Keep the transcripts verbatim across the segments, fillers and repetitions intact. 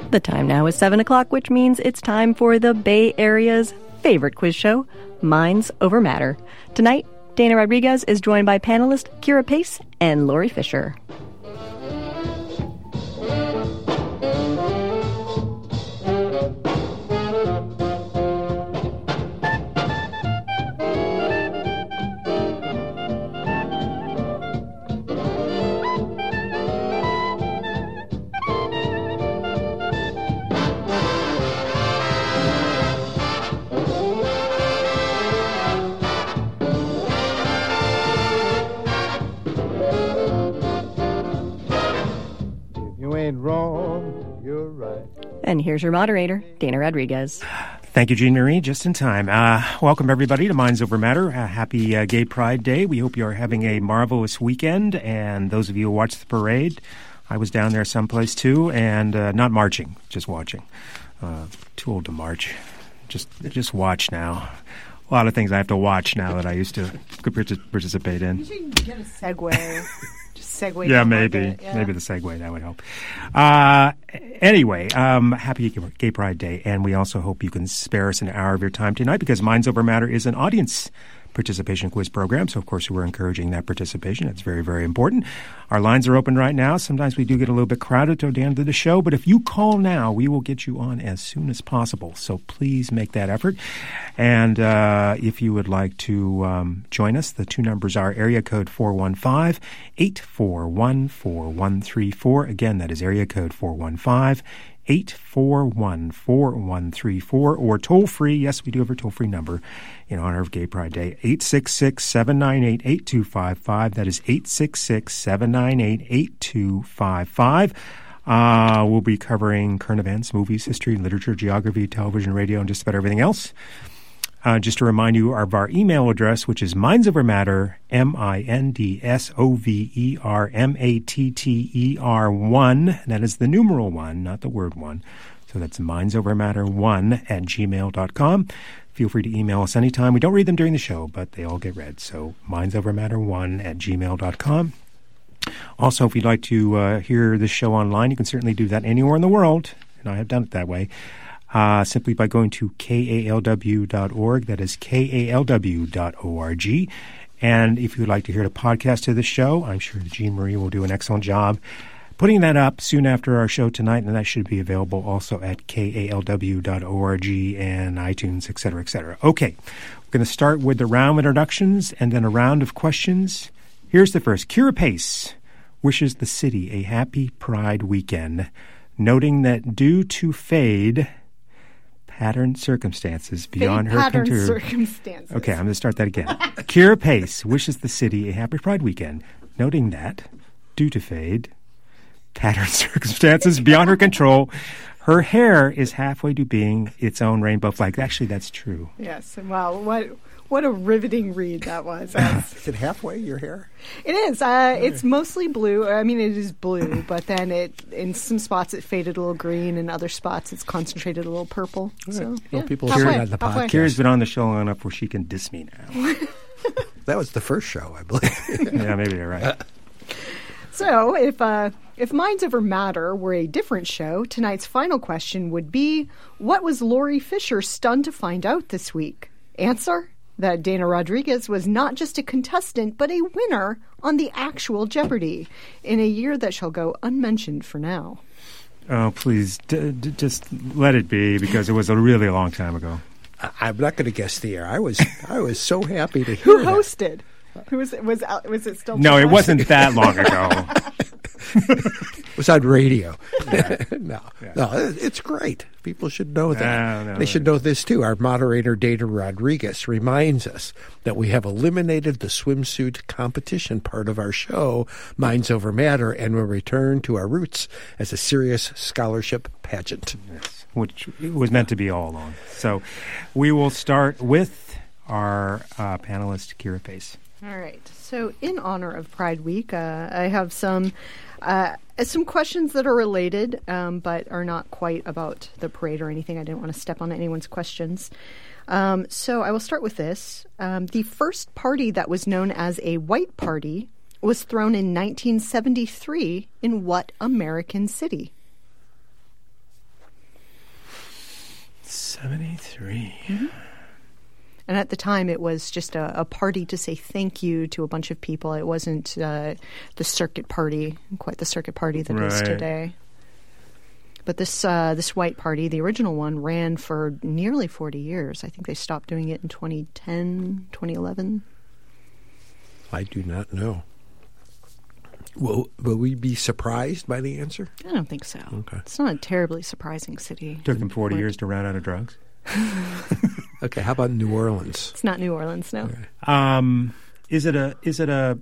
The time now is seven o'clock, which means it's time for the Bay Area's favorite quiz show, Minds Over Matter. Tonight, Dana Rodriguez is joined by panelist Kira Pace and Lori Fisher. Wrong, you're right. And here's your moderator, Dana Rodriguez. Thank you, Jean Marie. Just in time. Uh, welcome, everybody, to Minds Over Matter. Uh, happy uh, Gay Pride Day. We hope you are having a marvelous weekend. And those of you who watched the parade, I was down there someplace, too, and uh, not marching, just watching. Uh, too old to march. Just, just watch now. A lot of things I have to watch now that I used to participate in. You should get a segue. Segue yeah, maybe. Yeah. Maybe the segue, that would help. Uh, anyway, um, happy Gay Pride Day, and we also hope you can spare us an hour of your time tonight because Minds Over Matter is an audience participation quiz program, so of course we're encouraging that participation. It's very, very important. Our lines are open right now. Sometimes we do get a little bit crowded toward the end of the show, but if you call now, we will get you on as soon as possible, so please make that effort. And uh, if you would like to um, join us, the two numbers are area code four one five, eight four one, four one three four. Again, that is area code four one five, eight four one, four one three four, or toll free. Yes, we do have a toll free number in honor of Gay Pride Day, eight six six, seven nine eight, eight two five five. That is eight six six, seven nine eight, eight two five five. Uh, we'll be covering current events, movies, history, literature, geography, television, radio, and just about everything else. Uh, just to remind you of our email address, which is mindsovermatter, M I N D S O V E R M A T T E R one. That is the numeral one, not the word one. So that's mindsovermatter one at gmail dot com. Feel free to email us anytime. We don't read them during the show, but they all get read. So mindsovermatter one at gmail dot com. Also, if you'd like to uh, hear this show online, you can certainly do that anywhere in the world, and I have done it that way. Uh, simply by going to K A L W dot org. That is K A L W dot org. And if you'd like to hear the podcast of the show, I'm sure Jean Marie will do an excellent job putting that up soon after our show tonight, and that should be available also at K A L W dot org and iTunes, et cetera, et cetera. Okay, we're going to start with the round of introductions and then a round of questions. Here's the first. Kira Pace wishes the city a happy Pride weekend, noting that due to fade... pattern circumstances beyond Fate her pattern control. circumstances. Okay, I'm going to start that again. Kira Pace wishes the city a happy Pride weekend, noting that, due to fade, pattern circumstances beyond her control, her hair is halfway to being its own rainbow flag. Actually, that's true. Yes. Wow. What what a riveting read that was. Is it halfway, your hair? It is. Uh, it's mostly blue. I mean, it is blue, but then it in some spots it faded a little green, and other spots it's concentrated a little purple. So, well, yeah. people halfway, hear it on the halfway. podcast. Kira's been on the show long enough where she can diss me now. That was the first show, I believe. Yeah, maybe you're right. So, if uh, if Minds Over Matter were a different show, tonight's final question would be, what was Lori Fisher stunned to find out this week? Answer? That Dana Rodriguez was not just a contestant, but a winner on the actual Jeopardy! In a year that shall go unmentioned for now. Oh, please, d- d- just let it be, because it was a really long time ago. I- I'm not going to guess the year. I was I was so happy to hear Who that. hosted? Who was it? Was, was it still? No, it wasn't that long ago. It was on radio. Yeah. no, Yeah. no, it's great. People should know that. No, no, they should know this, too. Our moderator, Dana Rodriguez, reminds us that we have eliminated the swimsuit competition part of our show, Minds Over Matter, and will return to our roots as a serious scholarship pageant. Yes, which was meant to be all along. So we will start with our uh, panelist, Kira Pace. All right. So, in honor of Pride Week, uh, I have some uh, some questions that are related, um, but are not quite about the parade or anything. I didn't want to step on anyone's questions. Um, so, I will start with this. Um, the first party that was known as a white party was thrown in nineteen seventy-three in what American city? seventy-three. Mm-hmm. And at the time, it was just a, a party to say thank you to a bunch of people. It wasn't uh, the circuit party, quite the circuit party that right. is today. But this uh, this white party, the original one, ran for nearly forty years. I think they stopped doing it in twenty ten, twenty eleven. I do not know. Will, will we be surprised by the answer? I don't think so. Okay. It's not a terribly surprising city. Took them forty years to run out of drugs. Okay, how about New Orleans? It's not New Orleans, no. Okay. Um, is it a is it a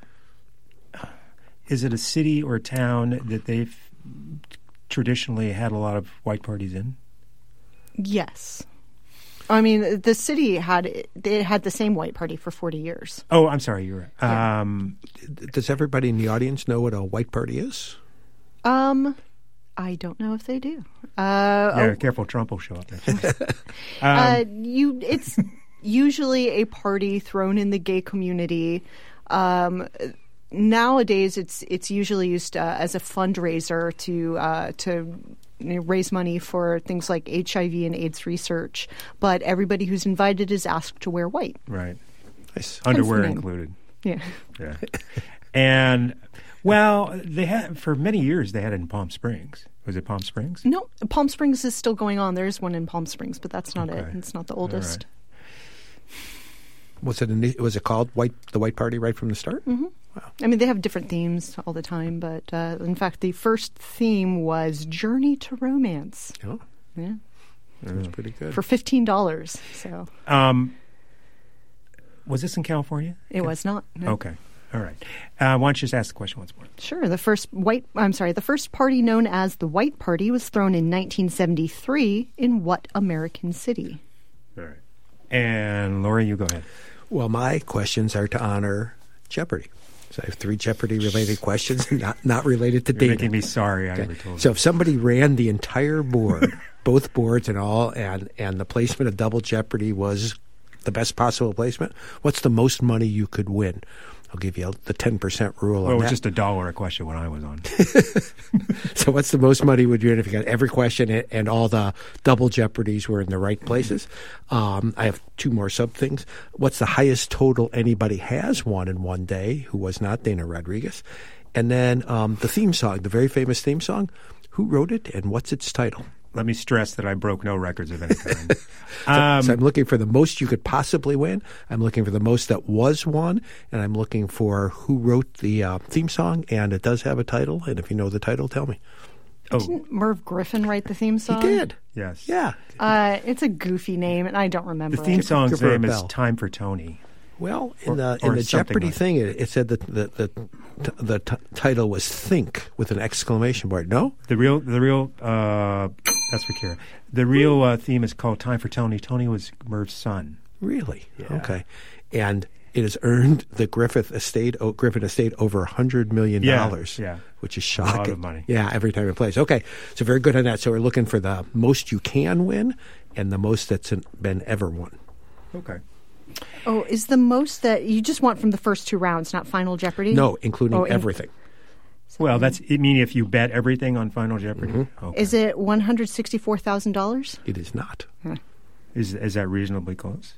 is it a city or a town that they've traditionally had a lot of white parties in? Yes. I mean, the city had it had the same white party for forty years. Oh, I'm sorry, you're right. Yeah. Um, Does everybody in the audience know what a white party is? Um, I don't know if they do. Uh, yeah, oh, careful, Trump will show up next week. um, uh, you, it's usually a party thrown in the gay community. Um, nowadays, it's it's usually used uh, as a fundraiser to uh, to. You know, raise money for things like H I V and AIDS research, but everybody who's invited is asked to wear white. Right. Nice. Underwear name. included. Yeah. Yeah. And, well, they had for many years they had it in Palm Springs. Was it Palm Springs? No, Palm Springs is still going on. There's one in Palm Springs, but that's not Okay. it. It's not the oldest. Was it an, was it called White the White Party right from the start? Mm-hmm. Wow. I mean, they have different themes all the time, but uh, in fact, the first theme was Journey to Romance. Oh, Yeah, that's pretty good. for fifteen dollars. So Um, was this in California? it was not. No. Okay. All right. Uh, why don't you just ask the question once more? Sure. The first white, I'm sorry, the first party known as the White Party was thrown in nineteen seventy-three in what American city? All right. And Lori, you go ahead. Well, my questions are to honor Jeopardy. So I have three Jeopardy-related questions, not not related to You're data. making me sorry I Okay. ever told So you. if somebody ran the entire board, both boards and all, and, and the placement of Double Jeopardy was the best possible placement, what's the most money you could win? I'll give you the ten percent rule Well, it on was that. just a dollar a question when I was on. So what's the most money would you win if you got every question and, and all the Double Jeopardies were in the right places? Um, I have two more sub things. What's the highest total anybody has won in one day who was not Dana Rodriguez? And then um, the theme song, the very famous theme song, who wrote it and what's its title? Let me stress that I broke no records of any kind. So, um, so I'm looking for the most you could possibly win. I'm looking for the most that was won, and I'm looking for who wrote the uh, theme song, and it does have a title. And if you know the title, tell me. oh, Didn't Merv Griffin write the theme song? He did. yes. Yeah. Uh, it's a goofy name, and I don't remember The theme it. song's Give her a name is bell. Time for Tony. Well, in Or- the or in the something Jeopardy like- thing, it, it said that the the, the, the t- title was "Think" with an exclamation mark. No, The real, the real, uh, that's for Kira. The real uh, theme is called Time for Tony. Tony was Merv's son. really. Yeah. Okay, and it has earned the Griffith estate o- Griffin estate over a hundred million dollars. Yeah, yeah. Which is A lot shocking. of money. Yeah, every time it plays. Okay, so very good on that. So we're looking for the most you can win and the most that's been ever won. Okay. Oh, is the most that you just want from the first two rounds, not Final Jeopardy? No, including Oh, in- everything. Well, that's, I mean, if you bet everything on Final Jeopardy. Mm-hmm. Okay. Is it one hundred sixty-four thousand dollars? It is not. Is, is that reasonably close?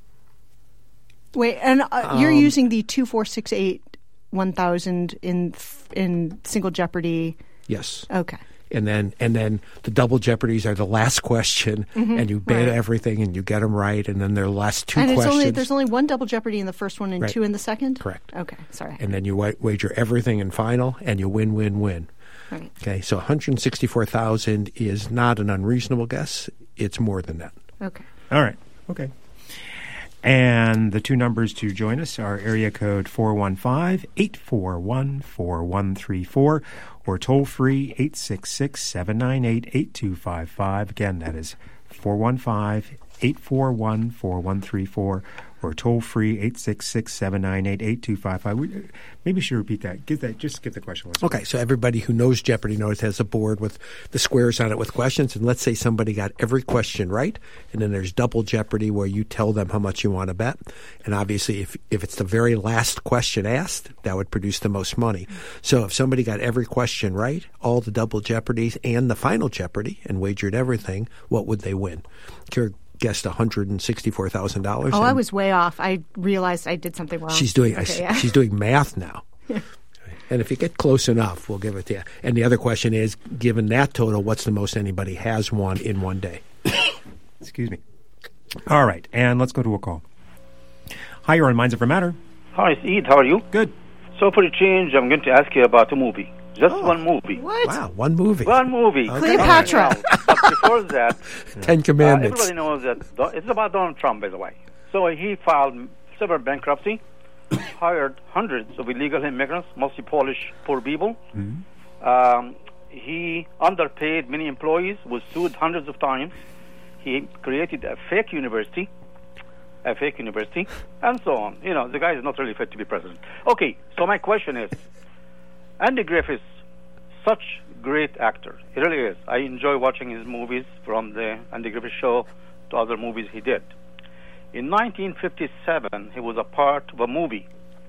Wait, and uh, you're Um, using the two four six eight one thousand in in Single Jeopardy. Yes. Okay. And then and then the double jeopardies are the last question, and you bet right. everything, and you get them right, and then their last two and it's questions. only there's only one Double Jeopardy in the first one and Right. two in the second? Correct. Okay, sorry. and then you wa- wager everything in final, and you win, win, win. Right. Okay, so one hundred sixty-four thousand is not an unreasonable guess. It's more than that. Okay. All right. Okay. And the two numbers to join us are area code four one five, eight four one, four one three four or toll free eight six six, seven nine eight, eight two five five. Again, that is four one five, eight four one, four one three four or toll free eight six six, seven nine eight, eight two five five. Maybe you should repeat that. Get that. Just get the question once. Okay, so everybody who knows Jeopardy knows it has a board with the squares on it with questions. And let's say somebody got every question right, and then there's double Jeopardy where you tell them how much you want to bet. And obviously, if if it's the very last question asked, that would produce the most money. So if somebody got every question right, all the double Jeopardies and the final Jeopardy, and wagered everything, what would they win? Kira guessed one hundred sixty-four thousand dollars. Oh, I was way off. I realized I did something wrong. She's doing okay, I, yeah. she's doing math now. And if you get close enough, we'll give it to you. And the other question is, given that total, what's the most anybody has won in one day? Excuse me. All right, and let's go to a call. Hi, you're on Minds Over Matter. Hi, it's Eid. How are you? Good. So for a change, I'm going to ask you about a movie. Just Oh. one movie. What? Wow, one movie. One movie. Okay. Cleopatra. Now, but before that, Ten uh, Commandments. everybody knows that Do- it's about Donald Trump, by the way. So he filed several bankruptcy, hired hundreds of illegal immigrants, mostly Polish poor people. Mm-hmm. Um, he underpaid many employees, was sued hundreds of times. He created a fake university, a fake university, and so on. You know, the guy is not really fit to be president. Okay, so my question is, Andy Griffith, such great actor. He really is. I enjoy watching his movies, from the Andy Griffith Show to other movies he did. In nineteen fifty-seven, he was a part of a movie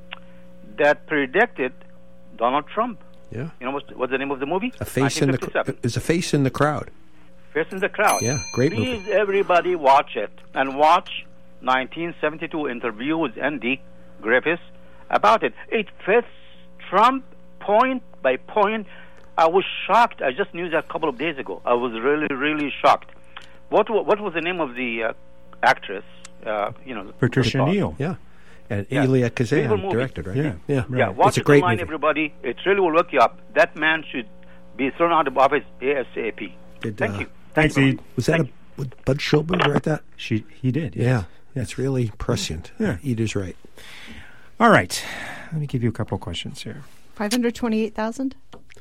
that predicted Donald Trump. Yeah. You know what's, what's the name of the movie? A face in the cr- is a face in the crowd. Face in the Crowd. Yeah, great Please, movie. everybody watch it. And watch nineteen seventy-two interview with Andy Griffith about it. It fits Trump point by point. I was shocked. I just knew that a couple of days ago. I was really, really shocked. What wa- what was the name of the uh, actress? Uh, you know, Patricia who thought? Neal. Yeah. And Yeah. Elia Beautiful Kazan movie. directed, right? Yeah. Yeah. Yeah, Right. watch It's a it great online, movie. everybody. It really will wake you up. That man should be thrown out of office ASAP. Did, Thank uh, you. Thanks, you. Ed. Was that a would Bud Schulberg write that? She, he did. Yes. Yeah. That's really prescient. Yeah. Ada's right. All right. Let me give you a couple of questions here. five hundred twenty-eight thousand?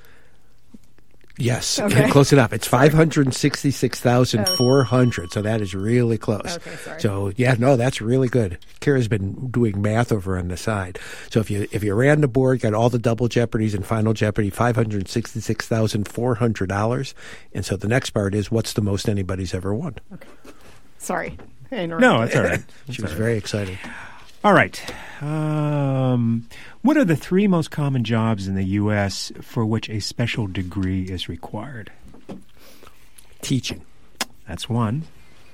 Yes, Okay. close enough. It's five hundred sixty-six thousand four hundred, so that is really close. Okay, sorry. So, yeah, no, that's really good. Kira's been doing math over on the side. So if you if you ran the board, got all the double Jeopardies and final Jeopardy, five hundred sixty-six thousand four hundred dollars. And so the next part is, what's the most anybody's ever won? Sorry. I interrupted. No, that's all right. She was very excited. All right. Um, what are the three most common jobs in the U S for which a special degree is required? Teaching. That's one.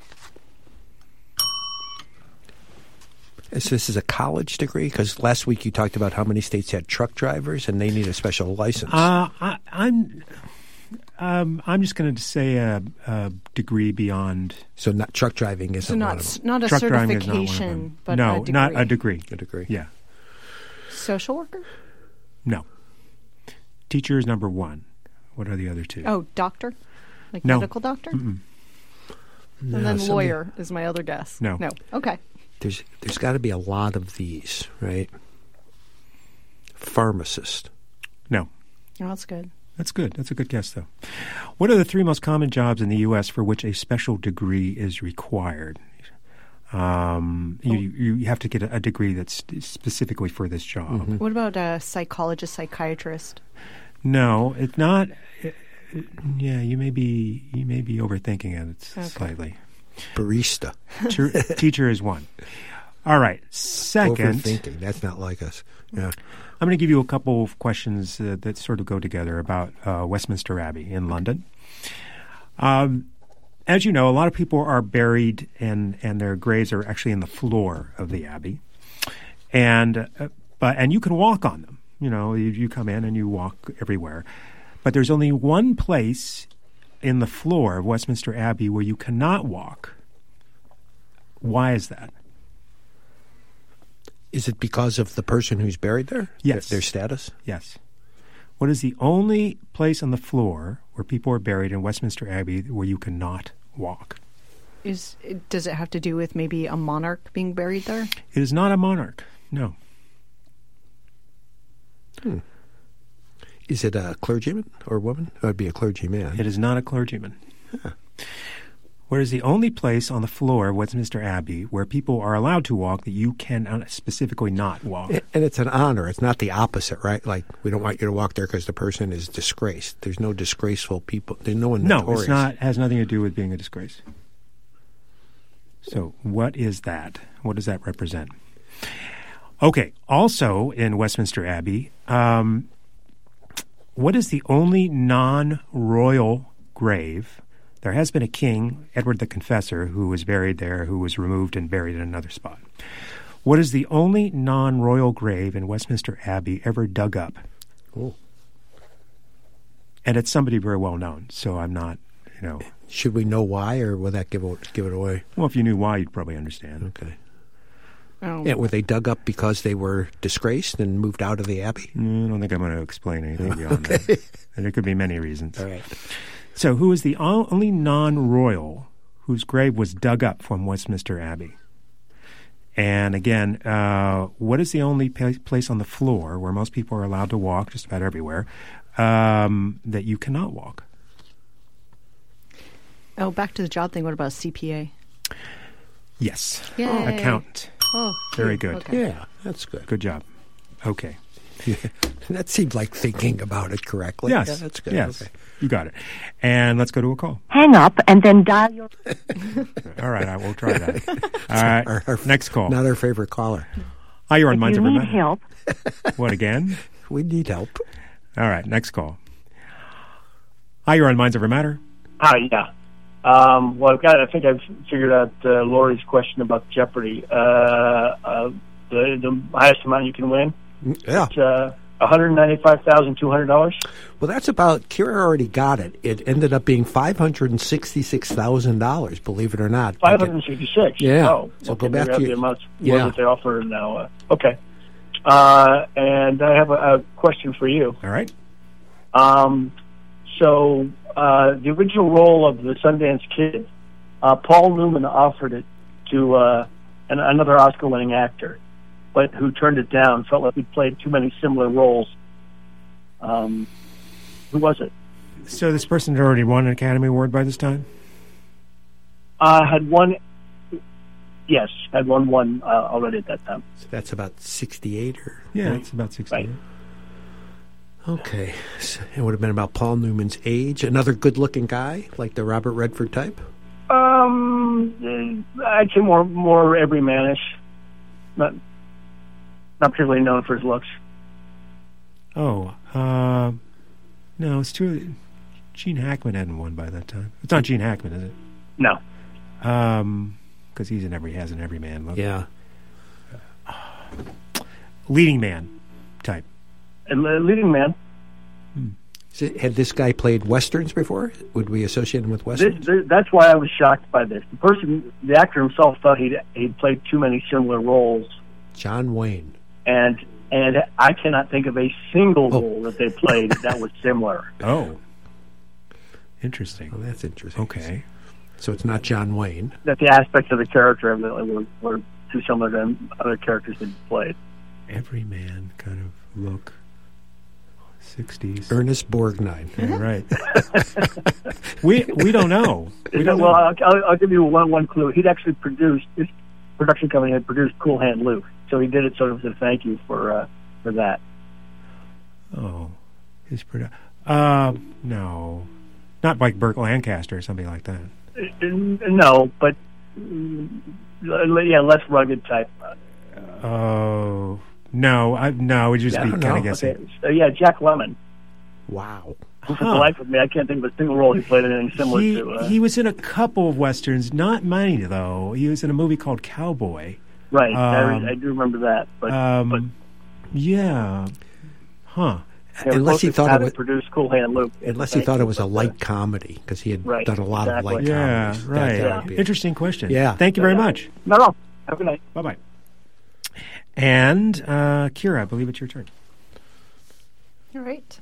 So this is a college degree? Because last week you talked about how many states had truck drivers and they need a special license. Uh, I, I'm um, I'm just going to say a, a degree beyond so not truck driving isn't So one not, of s- them. not a truck driving is not one of certification, them. but no, a degree. not a degree. A degree. Yeah, Social worker? no. Teacher is number one. What are the other two? Oh, doctor? Like No. medical doctor? Mm-mm. No, And then something- lawyer is my other guess. No. No. Okay. There's there's got to be a lot of these, right? Pharmacist. No. Oh, that's good. That's good. That's a good guess, though. What are the three most common jobs in the U S for which a special degree is required? Um, you, you have to get a, a degree that's specifically for this job. What about a psychologist, psychiatrist? No, it's not. uh, uh, Yeah, you may be you may be overthinking it Okay. slightly. Barista. Teacher, teacher is one. All right. Second, Overthinking. That's not like us. Yeah. I'm going to give you a couple of questions uh, that sort of go together about uh, Westminster Abbey in London. Um, as you know, a lot of people are buried and, and their graves are actually in the floor of the Abbey. And uh, but and you can walk on them. You know, you, you come in and you walk everywhere. But there's only one place in the floor of Westminster Abbey where you cannot walk. Why is that? Is it because of the person who's buried there? Yes. Their, their status? Yes. What is the only place on the floor where people are buried in Westminster Abbey where you cannot walk? Is it- Does it have to do with maybe a monarch being buried there? It is not a monarch. No. Hmm. Is it a clergyman or woman? It would be a clergyman. It is not a clergyman. What is the only place on the floor of Westminster Abbey where people are allowed to walk that you can specifically not walk? And it's an honor. It's not the opposite, right? Like, we don't want you to walk there because the person is disgraced. There's no disgraceful people. There's no one No, notorious. it's not. Has nothing to do with being a disgrace. So what is that? What does that represent? Okay, also in Westminster Abbey, um, what is the only non-royal grave? There has been a king, Edward the Confessor, who was buried there, who was removed and buried in another spot. What is the only non-royal grave in Westminster Abbey ever dug up? Oh. And it's somebody very well known, so I'm not, you know. Should we know why, or will that give it, give it away? Well, if you knew why, you'd probably understand. Okay. Oh. Yeah, were they dug up because they were disgraced and moved out of the Abbey? Mm, I don't think I'm going to explain anything beyond Okay. that. And there could be many reasons. All right. So who is the only non-royal whose grave was dug up from Westminster Abbey? And again, uh, what is the only pa- place on the floor where most people are allowed to walk, just about everywhere, um, that you cannot walk? Oh, back to the job thing. What about C P A? Yes. Yay. Accountant. Oh, Very cute. good. Okay. Yeah, that's good. Good job. Okay. Yeah. That seemed like thinking about it correctly. Yes. Yeah, that's good. Yes. Okay. You got it. And let's go to a call. Hang up and then dial your... All right, I will try that. All right, Our- our- next call. Not our favorite caller. Hi, you're on If Minds you Over need Matter. help, What, again? We need help. All right, next call. Hi, you're on Minds Over Matter. Hi, yeah. Um, well, I've got, I think I've figured out uh, Lori's question about Jeopardy. Uh, uh, the, the highest amount you can win. Yeah. It's uh, one hundred ninety-five thousand two hundred dollars. Well, that's about, Kira already got it. It ended up being five hundred sixty-six thousand dollars, believe it or not. five hundred sixty-six. Yeah. Oh, So okay, go back maybe I have to the your- amounts Yeah. what they offer now. Uh, okay. Uh, and I have a, a question for you. All right. Um, so uh, the original role of the Sundance Kid, uh, Paul Newman offered it to uh, an, another Oscar-winning actor, but who turned it down, felt like he played too many similar roles. Um, who was it? So this person had already won an Academy Award by this time? Uh, had won, yes, had won one uh, already at that time. So that's about sixty-eight or... Yeah, it's about sixty. Right. Okay. So it would have been about Paul Newman's age. Another good-looking guy, like the Robert Redford type? Um, uh, I'd say more more everymanish. Not not particularly known for his looks. Oh, uh, no, it's true. Gene Hackman hadn't won by that time. It's not Gene Hackman, is it? No. Um, because he's an every has an everyman look. Yeah. Leading man type. A le- leading man. So had this guy played Westerns before? Would we associate him with This, Westerns? this, that's why I was shocked by this. The person, the actor himself, thought he'd he'd played too many similar roles, John Wayne. and and I cannot think of a single Oh. role that they played that was similar. Oh, interesting. Oh, that's interesting. Okay. So it's not John Wayne. That the aspects of the character evidently were, were too similar to other characters that he played. Everyman kind of look. sixties. Ernest Borgnine. Yeah, right. we we don't know. We don't well, know. I'll, I'll, I'll give you one one clue. He'd actually produced, his production company had produced Cool Hand Luke, so he did it sort of as a thank you for uh, for that. Oh, his produ- Uh, no, not like Burt Lancaster or something like that. Uh, No, but mm, yeah, less rugged type. Oh, no, I, no, we just Yeah, be I don't kind of know. guessing. Okay. So, yeah, Jack Lemmon. Wow. For the life of me, I can't think of a single role he played in anything similar He, to. Uh, he was in a couple of westerns, not many though. He was in a movie called Cowboy. right, um, I, I do remember that. But, Um, but yeah, huh? yeah, Unless he closest thought had it was, produced Cool Hand Luke. unless he Thank thought you, it was a but, uh, light comedy because he had Right, done a lot exactly. of light Yeah, comedies. That- right. that would be- Interesting question. Yeah. Thank you very Yeah. much. No, no. Have a good night. Bye bye. And uh, Kira, I believe it's your turn. All right.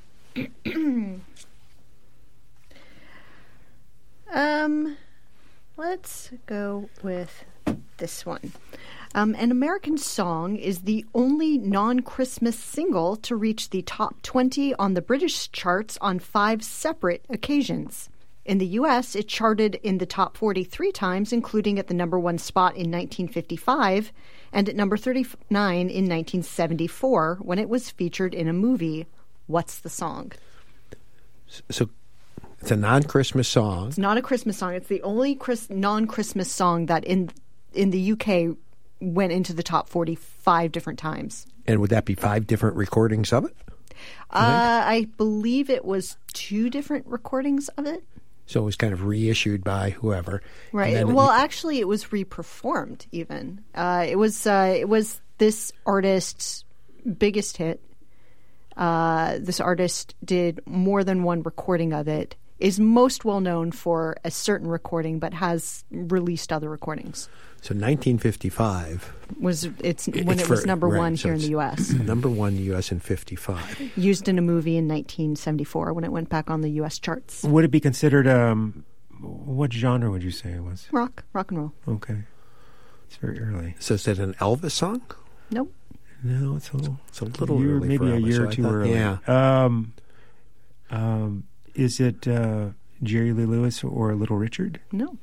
um, let's go with this one. Um, An American Song is the only non-Christmas single to reach the top twenty on the British charts on five separate occasions. In the U S, it charted in the top forty three times, including at the number one spot in nineteen fifty-five and at number thirty-nine in nineteen seventy-four when it was featured in a movie. What's the song? So it's a non-Christmas song. It's not a Christmas song. It's the only Chris- non-Christmas song that in in the U K went into the top forty-five different times. And would that be five different recordings of it? Uh, I believe it was two different recordings of it. So it was kind of reissued by whoever. Right. And then Well, it- actually, it was reperformed even. Uh, it was uh, it was this artist's biggest hit. Uh, this artist did more than one recording of it, is most well known for a certain recording, but has released other recordings. So nineteen fifty-five. Was it's when It's it was for- number right, one so here in the it's U S. Number one U S in fifty-five. Used in a movie in nineteen seventy-four when it went back on the U S charts. Would it be considered, um, what genre would you say it was? Rock, rock and roll. Okay. It's very early. So is it an Elvis song? Nope. No, it's a little, It's a little year, early maybe for a Elvis, year so or I two thought- early. Yeah. Um, um, is it uh, Jerry Lee Lewis or Little Richard? No.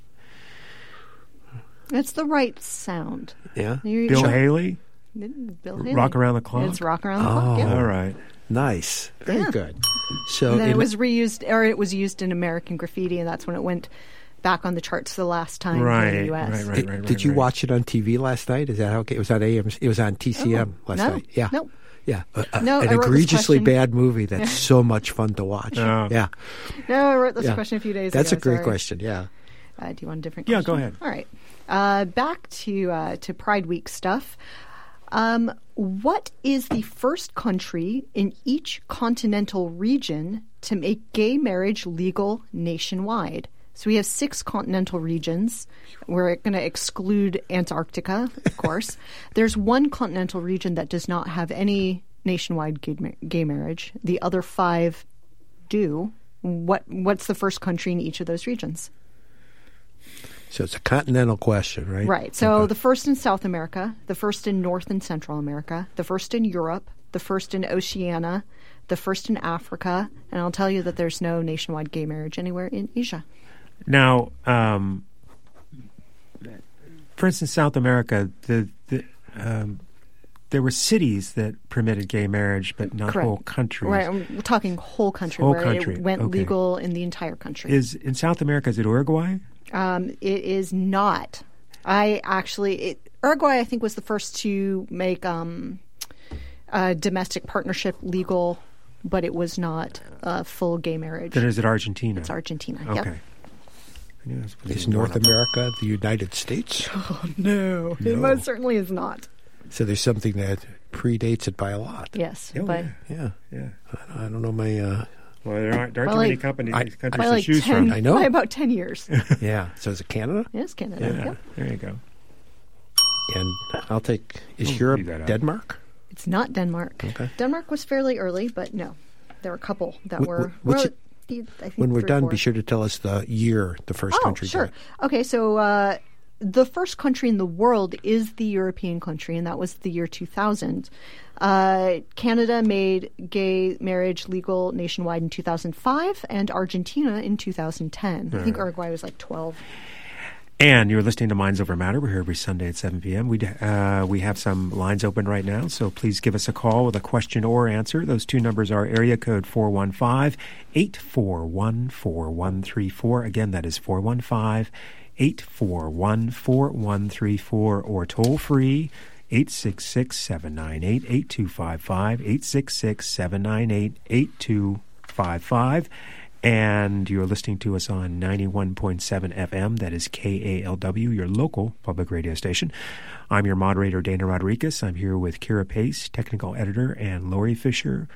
It's the right sound. Yeah. You- Bill Sure. Haley? Bill Haley. Rock Around the Clock? It's Rock Around the Clock. Yeah. All right. Nice. Very Yeah. good. So And then it in- was reused, or it was used in American Graffiti, and that's when it went back on the charts the last time Right, in the U S. right, right, Did, right, did you right. watch it on T V last night? Is that how okay? It was on A M. It was on T C M Oh, last no, night. Yeah. no. Yeah. A- a- No, an I wrote this egregiously question- bad movie that's so much fun to watch. Oh. Yeah. No, I wrote this Yeah. question a few days That's ago. a great sorry. question. Yeah. Uh, do you want a different Yeah, question? go ahead. All right. Uh, back to uh, to Pride Week stuff. Um, what is the first country in each continental region to make gay marriage legal nationwide? So we have six continental regions. We're going to exclude Antarctica, of course. There's one continental region that does not have any nationwide gay, mar- gay marriage. The other five do. What What's the first country in each of those regions? So it's a continental question, right? Right. So Okay. the first in South America, the first in North and Central America, the first in Europe, the first in Oceania, the first in Africa, and I'll tell you that there's no nationwide gay marriage anywhere in Asia. Now, um, for instance, South America, the, the um, there were cities that permitted gay marriage, but not Correct. whole countries. Right. We're talking whole country, Whole where country, it went okay. legal in the entire country. Is in South America? Is it Uruguay? Um, it is not. I actually, it, Uruguay, I think, was the first to make um, uh, domestic partnership legal, but it was not a full gay marriage. Then is it Argentina? It's Argentina. Okay. Yep. I knew that was Is one North of them. America the United States? No, it No. most certainly is not. So there's something that predates it by a lot. Yes, Oh, but Yeah. Yeah. I, I don't know my. Uh, Well, there aren't, there aren't By too many like- companies, I- countries by to like choose ten, from. I know. by about ten years. yeah. So is it Canada? Yes, Canada. Yeah, Yep. there you go. And I'll take. Is We'll Europe leave that out. Denmark? It's not Denmark. Okay. Denmark was fairly early, but no, there were a couple that Wh- were. wh- which- well, the- I think When we're three or done, four. be sure to tell us the year the first Oh, country sure. did it. Okay, so uh, the first country in the world is the European country, and that was the year two thousand. Uh, Canada made gay marriage legal nationwide in two thousand five, and Argentina in two thousand ten. I think Uruguay was like twelve. And you're listening to Minds Over Matter. We're here every Sunday at seven p.m. We uh, we have some lines open right now, so please give us a call with a question or answer. Those two numbers are area code four one five, eight four one, four one three four. Again, that is four one five, eight four one, four one three four, or toll free eight six six, seven nine eight, eight two five five, eight six six, seven nine eight, eight two five five. And you're listening to us on ninety-one point seven F M. That is K A L W, your local public radio station. I'm your moderator, Dana Rodriguez. I'm here with Kira Pace, technical editor, and Lori Fisher,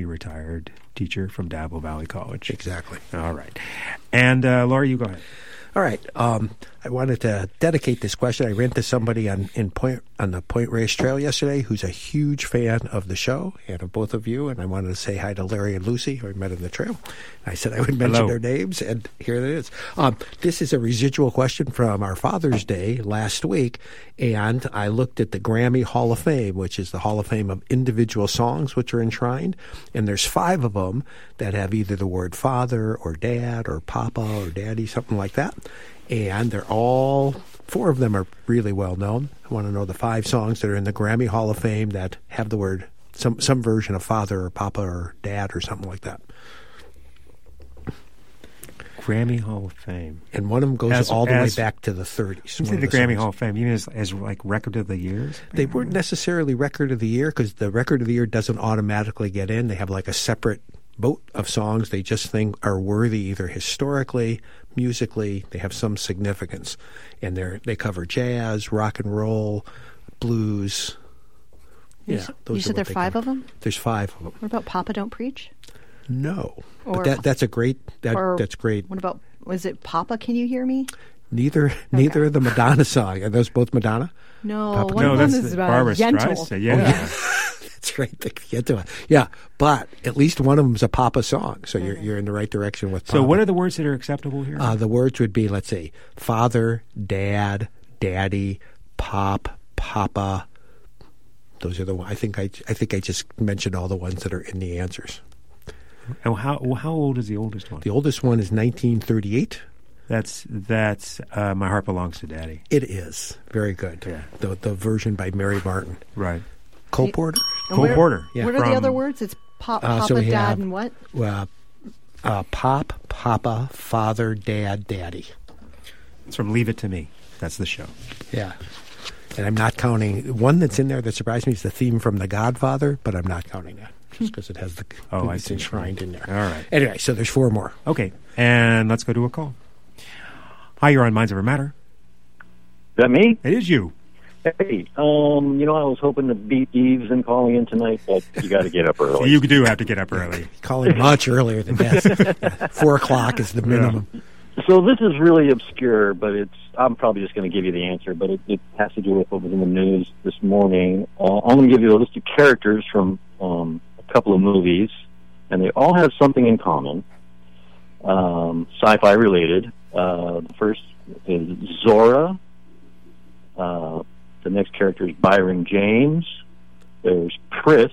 semi-retired teacher from Dabble Valley College. Exactly. All right. And uh, Lori, you go ahead. All right. Um, I wanted to dedicate this question. I ran to somebody on in Point on the Point Reyes Trail yesterday who's a huge fan of the show and of both of you. And I wanted to say hi to Larry and Lucy, who I met on the trail. I said I would mention Hello. their names, and here it is. Um, this is a residual question from our Father's Day last week, and I looked at the Grammy Hall of Fame, which is the Hall of Fame of individual songs which are enshrined, and there's five of them that have either the word father or dad or papa or daddy, something like that. And they're all, four of them are really well known. I want to know the five songs that are in the Grammy Hall of Fame that have the word, some, some version of father or papa or dad or something like that. Grammy Hall of Fame. And one of them goes As- all the as- way back to the thirties. You say one the of the Grammy songs. Hall of Fame, even as, as like record of the years? They weren't necessarily record of the year because the record of the year doesn't automatically get in. They have like a separate boat of songs they just think are worthy either historically, musically. They have some significance. And they they cover jazz, rock and roll, blues. You Yeah, s- those you are said what there are they five cover. of them? There's five of them. What about Papa Don't Preach? No. Or but that that's a great that or that's great. What about, was it Papa Can You Hear Me? Neither neither of the Madonna song. Are those both Madonna? No, Papa one No, of them that's is the about Barbara Yentl. Streisand. Yeah. That's right. They get to it. Yeah, but at least one of them's a Papa song, so you're you're in the right direction with Papa. So what are the words that are acceptable here? Uh, the words would be, let's see, father, dad, daddy, pop, papa. Those are the ones. I think I I think I just mentioned all the ones that are in the answers. and how well, how old is the oldest one? The oldest one is nineteen thirty-eight. That's that's uh, My Heart Belongs to Daddy. It is very good. Yeah. The the version by Mary Martin. Right. Cole Porter. And Cole where- Porter. Yeah. What are the From- other words? It's pop, Uh, Papa, so we Dad, have- and what? Uh, uh, pop, papa, father, dad, daddy. It's from Leave It to Me. That's the show. Yeah. And I'm not counting. One that's in there that surprised me is the theme from The Godfather, but I'm not counting that just because it has the Oh, I it's see. enshrined in there. All right. Anyway, so there's four more. Okay, and let's go to a call. Hi, you're on Minds Over Matter. Is that me? It is you. Hey, um, you know, I was hoping to beat Eves in calling in tonight, but you got to get up early. You do have to get up early. Calling much earlier than that. Four o'clock is the minimum. So this is really obscure, but it's I'm probably just going to give you the answer, but it, it has to do with what was in the news this morning. Uh, I'm going to give you a list of characters from um, a couple of movies, and they all have something in common, um, sci-fi related. Uh, the first is Zora. Uh, the next character is Byron James. There's Pris.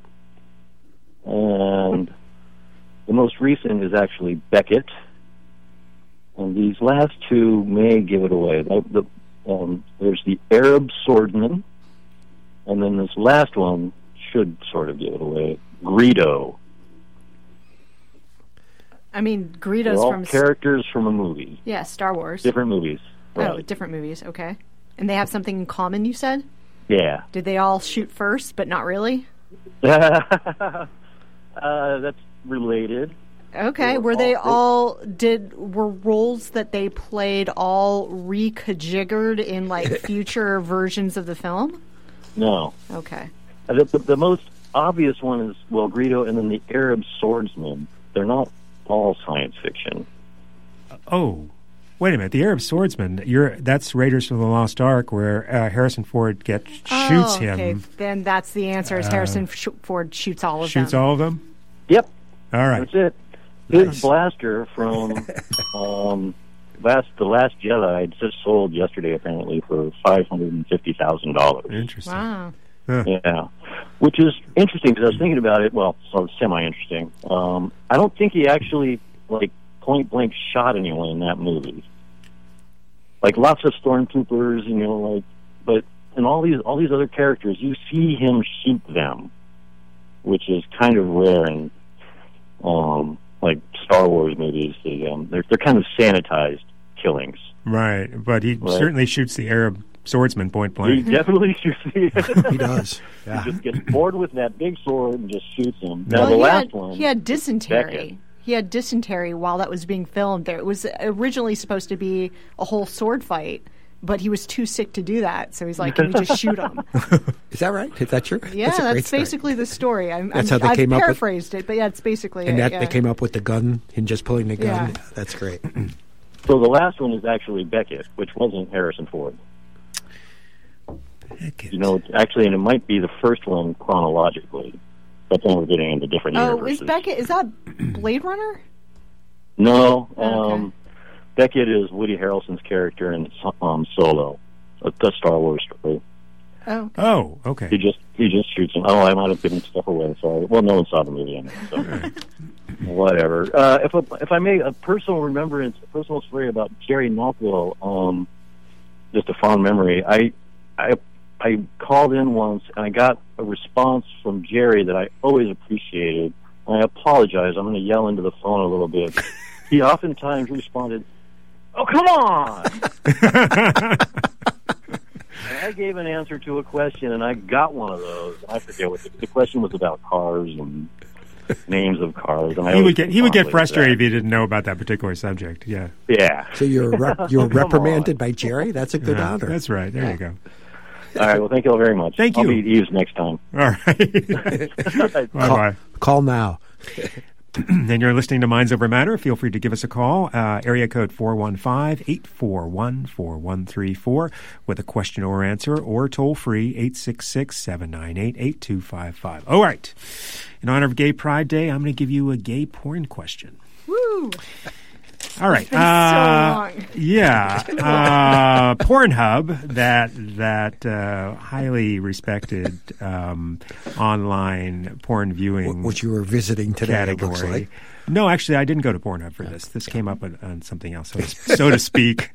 And the most recent is actually Beckett. And these last two may give it away. The, the, um, there's the Arab swordsman, and then this last one should sort of give it away. Greedo. I mean, They're Greedo's all from... characters from a movie, Yeah, Star Wars. different movies. Oh, Right. different movies, okay. And they have something in common, you said? Yeah. Did they all shoot first, but not really? uh, that's related. Okay. They Were were they all- all did were roles that they played all recajiggered in like future versions of the film? No. Okay. Uh, The, the, the most obvious one is, well, Greedo, and then the Arab swordsman. They're not all science fiction. Oh, wait a minute. The Arab swordsman. You're that's Raiders from the Lost Ark, where uh, Harrison Ford get shoots oh, him. Okay, then that's the answer. Is Harrison Sh- Ford shoots all of Shoots them? all of them. Yep. All right. That's it. His blaster from um, last the Last Jedi just sold yesterday, apparently, for five hundred and fifty thousand dollars. Interesting. Wow. Yeah, which is interesting because I was thinking about it. Well, sort of semi-interesting. Um, I don't think he actually like point blank shot anyone in that movie. Like lots of stormtroopers, you know, like, but in all these all these other characters, you see him shoot them, which is kind of rare in um, like Star Wars movies. They, um, they're they're kind of sanitized killings. Right, but he Right. certainly shoots the Arab swordsman point He blank. definitely shoots. He does. Yeah. He just gets bored with that big sword and just shoots him. Now Well, the he last had, one, he had dysentery. Beckett. He had dysentery while that was being filmed. There, it was originally supposed to be a whole sword fight, but he was too sick to do that. So he's like, "Can we just shoot him?" Is that right? Is that true? Yeah, a great that's story. basically the story. I'm, That's I'm, how they I've came up with- paraphrased it, but yeah, it's basically And it, that yeah. they came up with the gun and just pulling the gun. Yeah. That's great. So the last one is actually Beckett, which wasn't Harrison Ford. Beckett. You know, it's actually, and it might be the first one chronologically, but then we're getting into different Oh, universes. is Beckett, is that Blade Runner? No, Okay. um, Beckett is Woody Harrelson's character in um, Solo, a, a Star Wars story. Oh. Oh, okay. He just he just shoots him. Oh, I might have given stuff away. Sorry. Well, no one saw the movie anyway. So whatever. Uh, if a, if I may, a personal remembrance, a personal story about Jerry Knockwell. Um, just a fond memory. I I I called in once and I got a response from Jerry that I always appreciated. And I apologize. I'm going to yell into the phone a little bit. He oftentimes responded, "Oh, come on." And I gave an answer to a question, and I got one of those. I forget what the, the question was about cars and names of cars. And I he would get he would get conflict with frustrated if that. he didn't know about that particular subject. Yeah, Yeah. So you're rep- you're Come reprimanded on. by Jerry? That's a good Yeah, honor. that's right. There you go. All right. Well, thank you all very much. Thank I'll you. be at Eve's next time. All right. bye bye. Call now. And you're listening to Minds Over Matter. Feel free to give us a call. Uh, area code four one five, eight four one, four one three four with a question or answer, or toll free eight six six, seven nine eight, eight two five five. All right. In honor of Gay Pride Day, I'm going to give you a gay porn question. Woo! All right. It's been Uh, so long. Yeah. Uh, Pornhub, that that uh, highly respected um, online porn viewing Which you were visiting today, it looks category. like. No, actually, I didn't go to Pornhub for this. This came up on, on something else, so to, so to speak.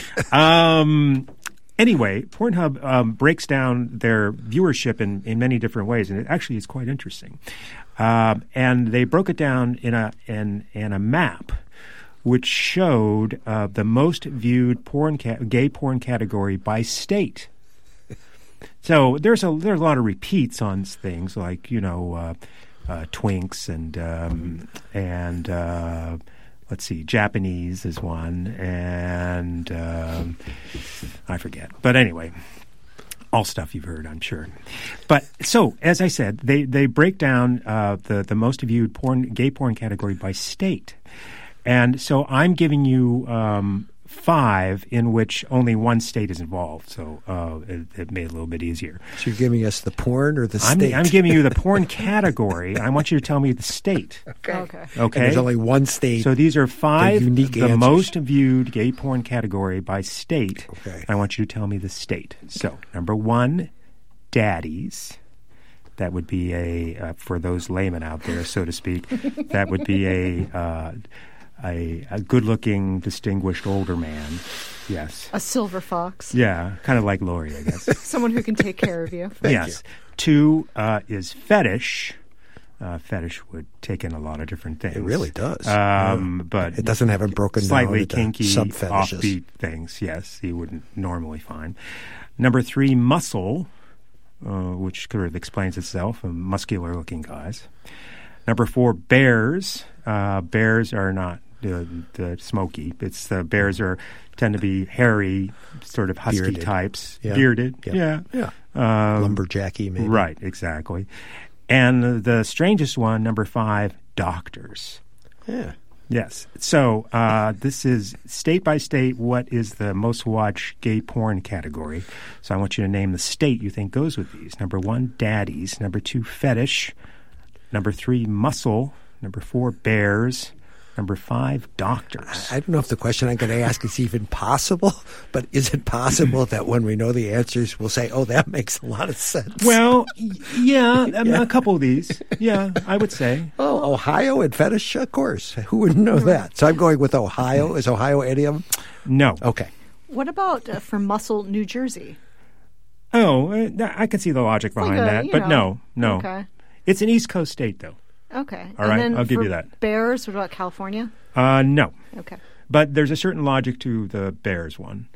Um, anyway, Pornhub um, breaks down their viewership in, in many different ways, and it actually is quite interesting. Um, and they broke it down in a in in a map, which showed uh, the most viewed porn ca- gay porn category by state. So there's a there are a lot of repeats on things like you know uh, uh, twinks and um, and uh, let's see, Japanese is one, and um, I forget. But anyway. All stuff you've heard, I'm sure. But so, as I said, they, they break down uh, the, the most viewed porn, gay porn category by state. And so I'm giving you um, five in which only one state is involved. So uh, it, it made it a little bit easier. So you're giving us the porn or the I'm, state? I'm giving you the porn category. I want you to tell me the state. Okay. Okay. And there's only one state. So these are five, unique the answers. most viewed gay porn category by state. Okay. I want you to tell me the state. So, number one, daddies. That would be a, uh, for those laymen out there, so to speak, that would be a, uh, a, a good-looking, distinguished older man. Yes. A silver fox. Yeah, kind of like Lori, I guess. Someone who can take care of you. Yes. Two uh, is fetish. Uh, fetish would take in a lot of different things. It really does. Um, Yeah. But It doesn't have it broken down slightly into kinky, sub-fetishes. offbeat things. Yes, you wouldn't normally find. Number three, muscle, uh, which sort of explains itself. Uh, muscular-looking guys. Number four, bears. Uh, bears are not the, the smoky. It's the bears are tend to be hairy, sort of husky Bearded. types. Yeah. Bearded. Yep. Yeah. Yeah. Um, Lumberjacky, maybe. Right, exactly. And the strangest one, number five, doctors. Yeah. Yes. So uh, this is state by state, what is the most watched gay porn category? So I want you to name the state you think goes with these. Number one, daddies. Number two, fetish. Number three, muscle. Number four, bears. Number five, doctors. I don't know if the question I'm going to ask is even possible, but is it possible that when we know the answers, we'll say, oh, that makes a lot of sense? Well, y- yeah, um, a couple of these. Yeah, I would say. Oh, Ohio and fetish? Of course. Who wouldn't know that? So I'm going with Ohio. Is Ohio any of them? No. Okay. What about uh, for Muscle, New Jersey? Oh, uh, th- I can see the logic like behind a, that, you but know, no, no. Okay. It's an East Coast state, though. Okay. All and right, then I'll give for you that. Bears, what about California? Uh, no. Okay. But there's a certain logic to the Bears one.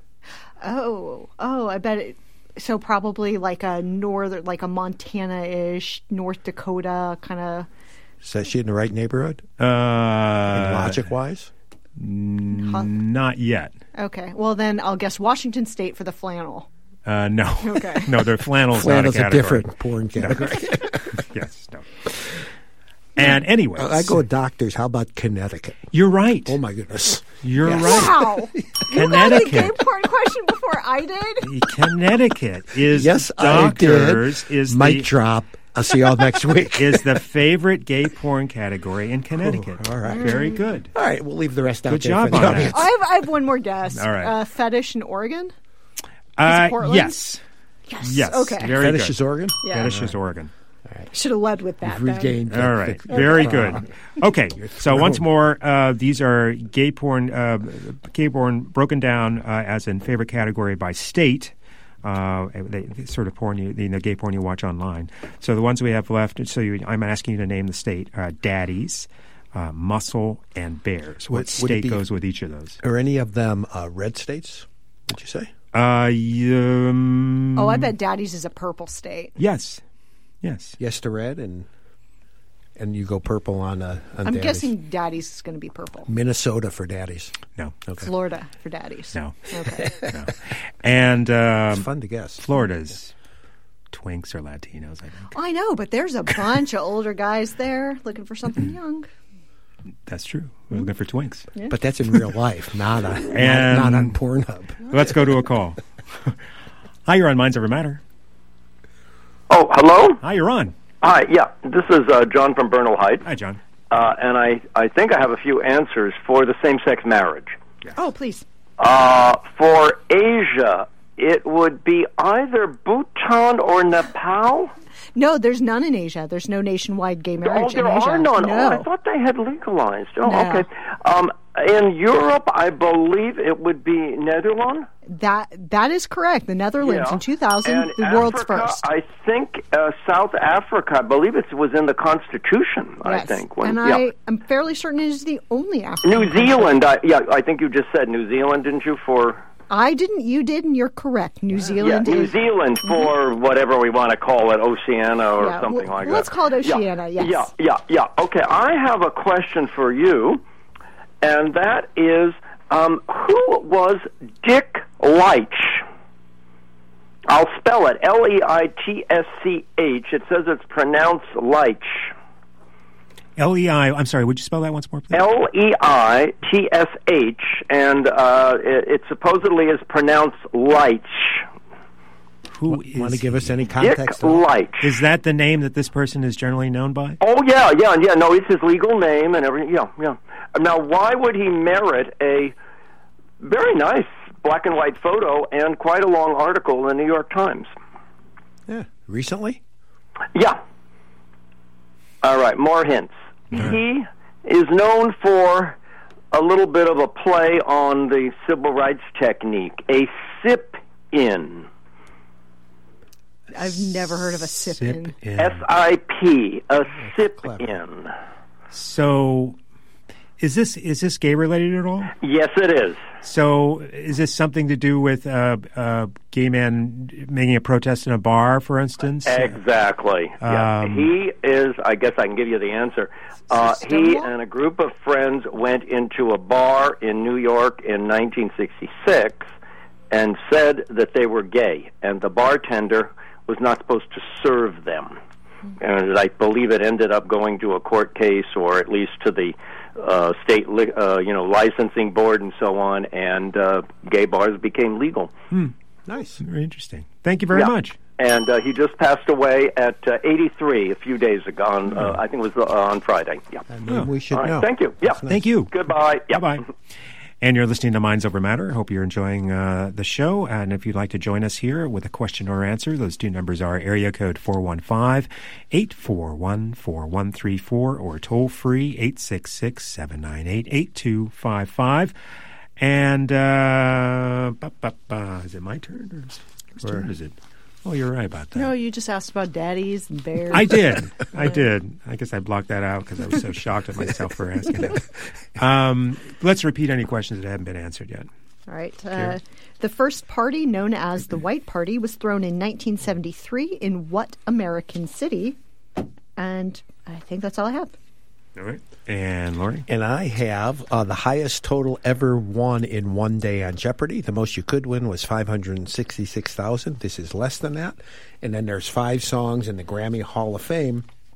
Oh, oh, I bet it. So probably like a northern, like a Montana-ish, North Dakota kind of. Is she in the right neighborhood? Uh, Logic-wise? n- not yet. Okay. Well, then I'll guess Washington State for the flannel. Uh, no. Okay. No, they're flannels. Flannel's not a, a category. different porn category. Yes. No. And anyway, Uh, I go with doctors. How about Connecticut? You're right. Oh, my goodness. You're Yes. right. Wow. You got a Connecticut. gay porn question before I did? Connecticut is Yes, doctors I did. is Mic the, drop. I'll see y'all next week. is the favorite gay porn category in Connecticut. Ooh, all right. Very good. All right, we'll leave the rest out Good there job for the on that. audience. I have, I have one more guess. All right. Uh, fetish in Oregon? Uh, Portland? yes. Yes. Yes. Okay. Very Fetish good. is Oregon? Yeah. Fetish is Oregon. Should have led with that. We've then. regained the- All right. the- Very uh, good. Okay. So once more, uh, these are gay porn, uh, gay porn broken down uh, as in favorite category by state. Uh, they, they sort of porn you, you know, gay porn you watch online. So the ones we have left. So you, I'm asking you to name the state: uh, daddies, uh, muscle, and bears. What Would- would it state be- goes with each of those? Are any of them uh, red states, would you say? Uh, um, Oh, I bet Daddy's is a purple state. Yes. Yes. Yes to red, and and you go purple on, uh, on I'm daddies. guessing Daddy's is going to be purple. Minnesota for daddies. No. Okay. Florida for Daddy's. No. Okay. No. And um, It's fun to guess. Florida's twinks or Latinos, I think. I know, but there's a bunch of older guys there looking for something young. That's true. We're looking for twinks. But that's in real life, not, on, And- not, not on Pornhub. Let's go to a call. Hi, you're on Minds Over Matter. Oh, hello? Hi, you're on. Hi, yeah. This is uh, John from Bernal Heights. Hi, John. Uh, and I, I think I have a few answers for the same-sex marriage. Oh, please. Uh, for Asia, it would be either Bhutan or Nepal. No, there's none in Asia. There's no nationwide gay Oh, marriage there in Asia. are none. No. Oh, I thought they had legalized. Oh, No. okay. Um, in Europe, I believe it would be Netherlands. That that is correct. The Netherlands Yeah. in two thousand, And the world's Africa, first. I think uh, South Africa, I believe it was in the Constitution, I Yes. think. When- and yeah. I am fairly certain it is the only African New country. Zealand, I, yeah, I think you just said New Zealand, didn't you, for... I didn't. You did, and you're correct. New Yeah, Zealand. New is, Zealand for whatever we want to call it, Oceania or Yeah, something well, like that. let's call it Oceania, Yeah, yes. Yeah, yeah, yeah. Okay, I have a question for you, and that is, um, who was Dick Leitch? I'll spell it, L E I T S C H. It says it's pronounced Leitch. L E I, I'm sorry, would you spell that once more, please? L E I T S H, and uh, it, it supposedly is pronounced Leitch. Who is Want to give us any Dick context? on it? Leitch. Is that the name that this person is generally known by? Oh yeah, yeah, yeah. No, it's his legal name and everything. Yeah, yeah. Now, why would he merit a very nice black and white photo and quite a long article in the New York Times? Yeah. Recently? Yeah. All right, more hints. He is known for a little bit of a play on the civil rights technique, a sip-in. I've never heard of a sip, in. in. S I P, a clever. sip-in. So, is this is this gay related at all? Yes, it is. So, is this something to do with uh, uh, gay men making a protest in a bar, for instance? Exactly. Yeah. Um, He is, I guess I can give you the answer. Uh, he Stonewall? and a group of friends went into a bar in New York in nineteen sixty-six and said that they were gay, and the bartender was not supposed to serve them. And I believe it ended up going to a court case, or at least to the uh, state, li- uh, you know, licensing board and so on, and uh, gay bars became legal. Nice. Very interesting. Thank you very Yeah. much. And uh, he just passed away at uh, eighty-three a few days ago. On, uh, I think it was uh, on Friday. Yeah. Maybe we should All right. know. Thank you. Yeah. Thank you. Goodbye. Yeah. Bye-bye. And you're listening to Minds Over Matter. Hope you're enjoying uh, the show. And if you'd like to join us here with a question or answer, those two numbers are area code four one five, eight four one, four one three four or toll free eight six six, seven nine eight, eight two five five. And uh, ba, ba, ba. Is it my turn? Or is, whose turn is it? Oh, you're right about that. No, you just asked about daddies and bears. I did. I did. I guess I blocked that out because I was so shocked at myself for asking it. Um, let's repeat any questions that haven't been answered yet. All right. Uh, Here. the first party, known as the White Party, was thrown in nineteen seventy-three in what American city? And I think that's all I have. All right. And Lori? And I have uh, the highest total ever won in one day on Jeopardy. The most you could win was five hundred sixty-six thousand dollars. This is less than that. And then there's five songs in the Grammy Hall of Fame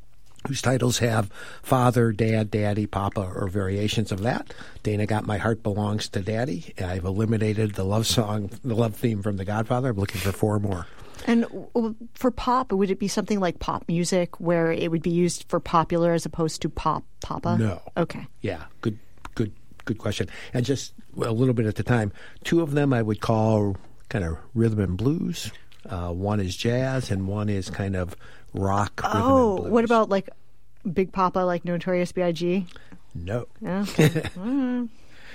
whose titles have Father, Dad, Daddy, Papa, or variations of that. Dana got My Heart Belongs to Daddy. I've eliminated the love song, the love theme from The Godfather. I'm looking for four more. And w- for pop, would it be something like pop music where it would be used for popular as opposed to pop, papa? No. Okay. Yeah, good, good, good question. And just a little bit at the time, two of them I would call kind of rhythm and blues. Uh, one is jazz, and one is kind of rock. Rhythm Oh, and blues. what about like Big Papa, like Notorious B I G? No. Yeah. mm.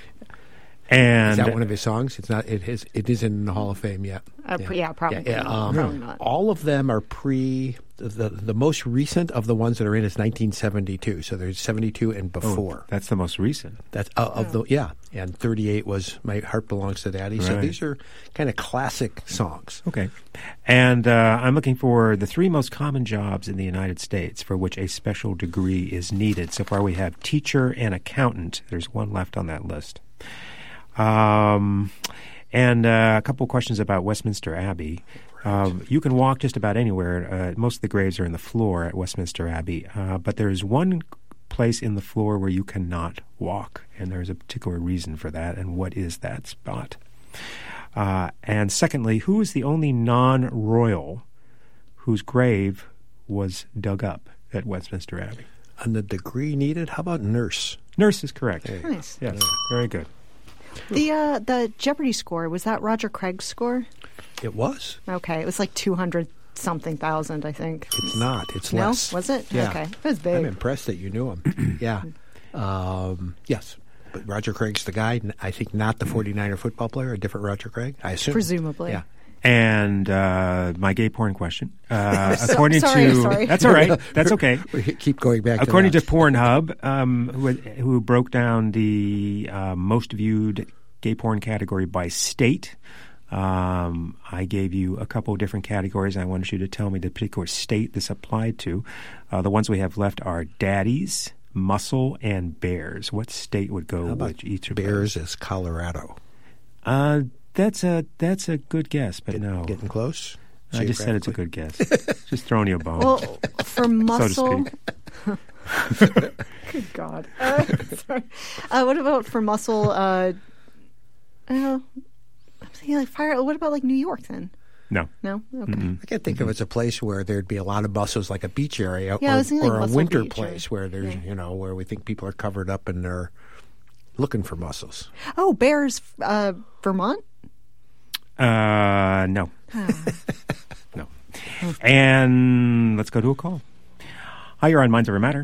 And Is that one of his songs? It's not. It is. It isn't in the Hall of Fame yet. Uh, yeah. yeah, probably. Yeah, um, probably not. All of them are pre. The the most recent of the ones that are in is nineteen seventy-two. So there's seventy-two and before. Oh, that's the most recent. That's uh, of the yeah. And thirty-eight was My Heart Belongs to Daddy. So Right. these are kind of classic songs. Okay. And uh, I'm looking for the three most common jobs in the United States for which a special degree is needed. So far we have teacher and accountant. There's one left on that list. Um, and uh, a couple questions about Westminster Abbey. Um, you can walk just about anywhere. Uh, most of the graves are in the floor at Westminster Abbey. Uh, but there's one place in the floor where you cannot walk. And there's a particular reason for that. And what is that spot? Uh, and secondly, who is the only non-royal whose grave was dug up at Westminster Abbey? And the degree needed. How about nurse? Nurse is correct. Nice. Yes, very good. The uh, the Jeopardy score, was that Roger Craig's score? It was. Okay, it was like two hundred something thousand, I think. It's not. It's No? less. Was it? Yeah. Okay. It was big. I'm impressed that you knew him. yeah. Um, yes. But Roger Craig's the guy. N- I think not the forty-niner football player, a different Roger Craig, I assume. Presumably. Yeah. And uh, my gay porn question. Uh, So- according sorry, to sorry. that's all right. That's okay. We keep going back According to to that. Pornhub, um, who who broke down the uh, most viewed gay porn category by state, um, I gave you a couple of different categories. I wanted you to tell me the particular state this applied to. Uh, the ones we have left are daddies, muscle, and bears. What state would go How about with each of Bears those? is Colorado. Uh, that's a that's a good guess, but Get- no. Getting close? I just said it's a good guess. Just throwing you a bone. Well, for muscle. speak. Good God. Uh, sorry. Uh, what about for muscle? Uh, uh, I'm thinking like fire. What about like New York then? No. No. Okay. I can't think of it as a place where there'd be a lot of mussels, like a beach area, Yeah, I or, was thinking or like a Mussel winter Beach or- place where there's, yeah. you know, where we think people are covered up and they're looking for mussels. Oh, Bears, uh, Vermont. Uh, no. no. And let's go to a call. Hi, you're on Minds Over Matter.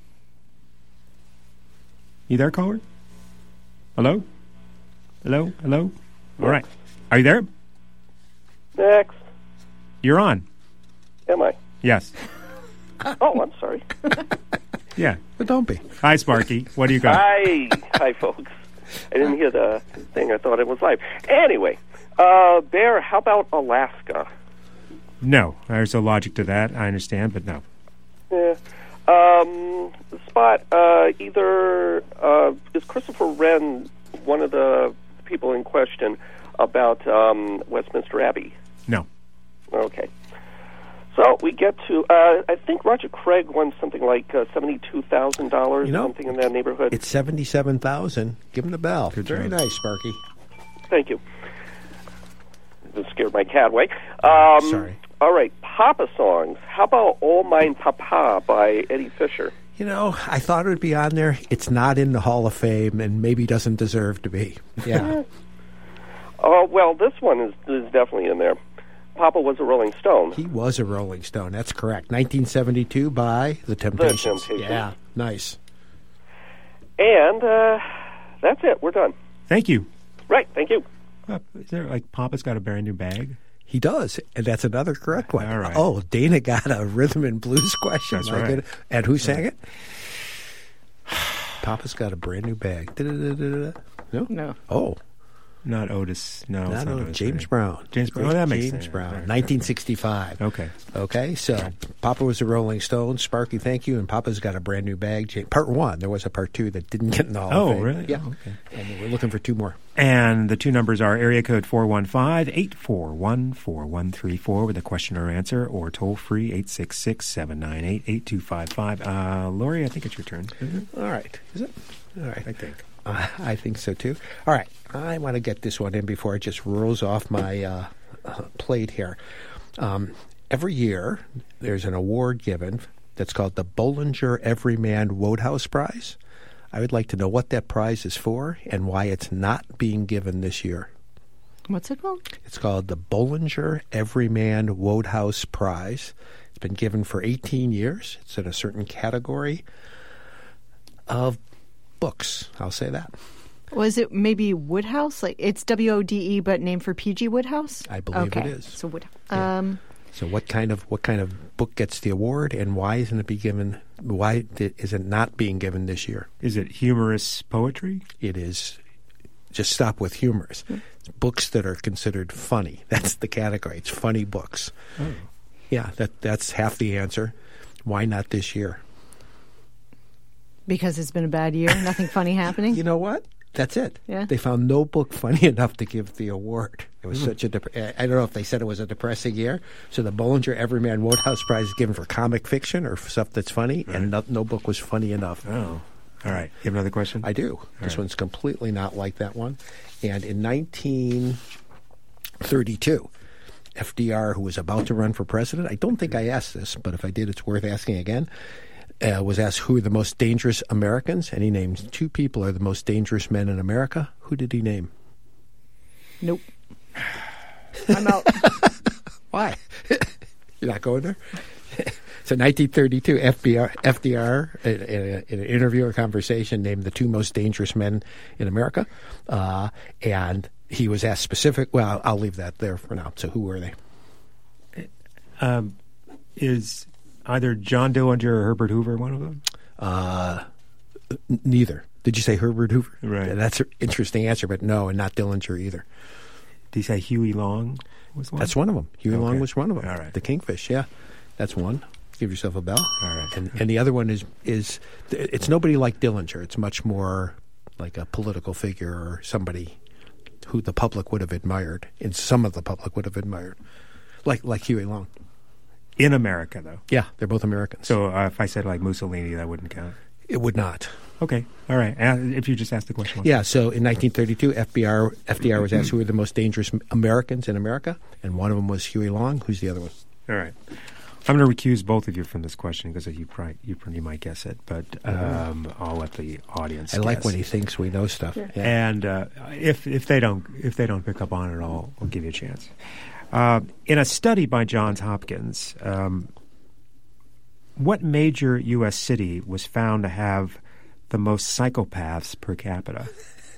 You there, caller? Hello? Hello? Hello? All right. Are you there? Next. You're on. Am I? Yes. Oh, I'm sorry. Yeah. But don't be. Hi, Sparky. What do you got? Hi. Hi, folks. I didn't hear the thing. I thought it was live. Anyway, uh, Bear, how about Alaska? No. There's a logic to that. I understand, but no. Yeah. Um, Spot, uh, either uh, is Christopher Wren one of the people in question about um, Westminster Abbey? No. Okay. So we get to, uh, I think Roger Craig won something like uh, seventy-two thousand dollars, You know, something in that neighborhood. It's seventy-seven thousand. Give him the bell. Good Very job. nice, Sparky. Thank you. This scared my cat away. Um, Sorry. All right, Papa songs. How about All Mine Papa by Eddie Fisher? You know, I thought it would be on there. It's not in the Hall of Fame and maybe doesn't deserve to be. Yeah. Oh, well, this one is, is definitely in there. Papa was a Rolling Stone. He was a Rolling Stone. That's correct. nineteen seventy-two by The Temptations. Temptations. Yeah, nice. And uh, that's it. We're done. Thank you. Right, thank you. Uh, is there, like, Papa's got a brand new bag? He does, and that's another correct one. All right. Oh, Dana got a rhythm and blues question. That's My right. goodness. And who sang it? Papa's got a brand new bag. Da-da-da-da-da. No? No. Oh, Not Otis. No, it's not not Otis. Otis. James right? Brown. James Brown. Great Oh, that makes James sense. Brown, Right, right. nineteen sixty-five. Okay. Okay, so Papa was a Rolling Stone. Sparky, thank you. And Papa's got a brand new bag. Ja- Part one. There was a part two that didn't get in the Hall Oh, of Fame. really? Yeah. Oh, okay. And we're looking for two more. And the two numbers are area code four one five, eight four one, four one three four with a question or answer, or toll free eight six six, seven nine eight, eight two five five. Uh, Lori, I think it's your turn. Mm-hmm. All right. Is it? All right. I think. Uh, I think so, too. All right. I want to get this one in before it just rolls off my uh, uh, plate here. Um, every year, there's an award given that's called the Bollinger Everyman Wodehouse Prize. I would like to know what that prize is for and why it's not being given this year. What's it called? It's called the Bollinger Everyman Wodehouse Prize. It's been given for eighteen years. It's in a certain category of books. I'll say that. Was it maybe Woodhouse? Like it's W O D E, but named for P G Woodhouse? I believe okay. it is. So Woodhouse. Yeah. Um, so what kind of what kind of book gets the award, and why isn't it be given? Why is it not being given this year? Is it humorous poetry? It is. Just stop with humorous. Mm. Books that are considered funny. That's the category. It's funny books. Oh. Yeah, that that's half the answer. Why not this year? Because it's been a bad year. Nothing funny happening. You know what? That's it. Yeah. They found no book funny enough to give the award. It was mm. such a. Dep- I don't know if they said it was a depressing year. So the Bollinger Everyman Wodehouse Prize is given for comic fiction or stuff that's funny, right. and no, no book was funny enough. Oh, all right. You have another question? I do. All this right. one's completely not like that one. And in nineteen thirty-two, F D R, who was about to run for president, I don't think I asked this, but if I did, it's worth asking again. Uh, was asked who are the most dangerous Americans, and he named two people are the most dangerous men in America. Who did he name? Nope. I'm out. Why? You're not going there? So nineteen thirty-two, F D R, F D R in, in, a, in an interview or conversation, named the two most dangerous men in America. Uh, and he was asked specific, well, I'll, I'll leave that there for now. So who were they? Um, is... Either John Dillinger or Herbert Hoover, one of them? Uh, n- neither. Did you say Herbert Hoover? Right. That's an interesting answer, but no, and not Dillinger either. Did you say Huey Long was one? That's one of them. Huey okay. Long was one of them. All right. The Kingfish, yeah. That's one. Give yourself a bell. All right. And, and the other one is, is, it's nobody like Dillinger. It's much more like a political figure or somebody who the public would have admired, and some of the public would have admired, like like Huey Long. In America, though? Yeah, they're both Americans. So uh, if I said like Mussolini, that wouldn't count? It would not. Okay. All right. Uh, if you just asked the question. Yeah, so in nineteen thirty-two, F D R, F D R was asked who were the most dangerous Americans in America, and one of them was Huey Long. Who's the other one? All right. I'm going to recuse both of you from this question because you probably, you, you might guess it, but um, I'll let the audience I guess. like when he thinks we know stuff. Yeah. Yeah. And uh, if if they don't if they don't pick up on it, I'll, I'll give you a chance. Uh, in a study by Johns Hopkins, um, what major U S city was found to have the most psychopaths per capita?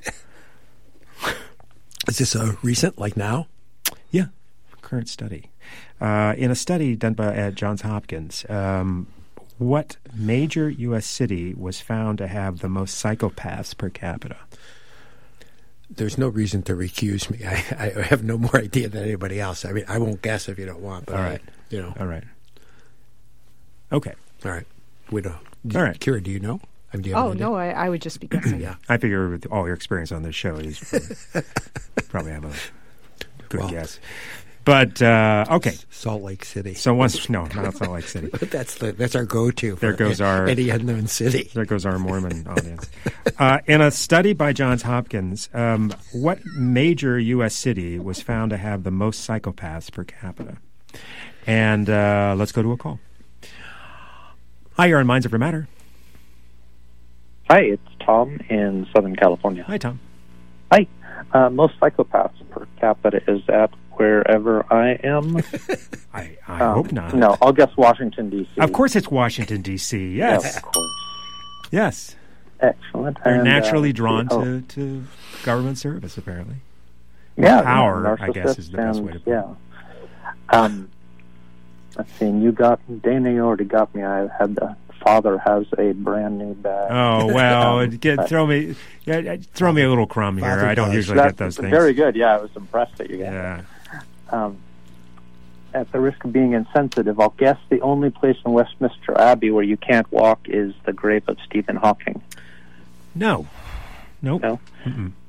Is this a recent, like now? Yeah, current study. Uh, in a study done by at Johns Hopkins, um, what major U S city was found to have the most psychopaths per capita? There's no reason to recuse me. I, I have no more idea than anybody else. I mean, I won't guess if you don't want. But All right. I, you know. All right. Okay. All right. We don't. All right. Kira, do you know? I mean, do you have Oh, an idea? no, I, I would just be guessing. Yeah. I figure with all your experience on this show, you probably, probably have a good Well, guess. But, uh, okay. Salt Lake City. So once, no, not Salt Lake City. that's the, that's our go-to. There for goes our- any unknown city. There goes our Mormon audience. Uh, in a study by Johns Hopkins, um, what major U S city was found to have the most psychopaths per capita? And uh, let's go to a call. Hi, you're on Minds Over Matter. Hi, it's Tom in Southern California. Hi, Tom. Hi. Uh, most psychopaths per capita is at wherever I am. I, I um, hope not. No, I'll guess Washington, D C Of course it's Washington, D C Yes. Yeah, of course. Yes. Excellent. They're And, naturally uh, drawn oh, to, to government service, apparently. Yeah, Power, yeah, I guess, is the best way to put it. Yeah. Um, let's see, and you got, Dana, you already got me. I had the father has a brand new bag. Oh, well, um, get, throw me yeah, throw me a little crumb here. I don't usually That's get those things. Very good. Yeah, I was impressed that you got Yeah. it. Um, at the risk of being insensitive, I'll guess the only place in Westminster Abbey where you can't walk is the grave of Stephen Hawking. No. Nope. No? Mm-mm.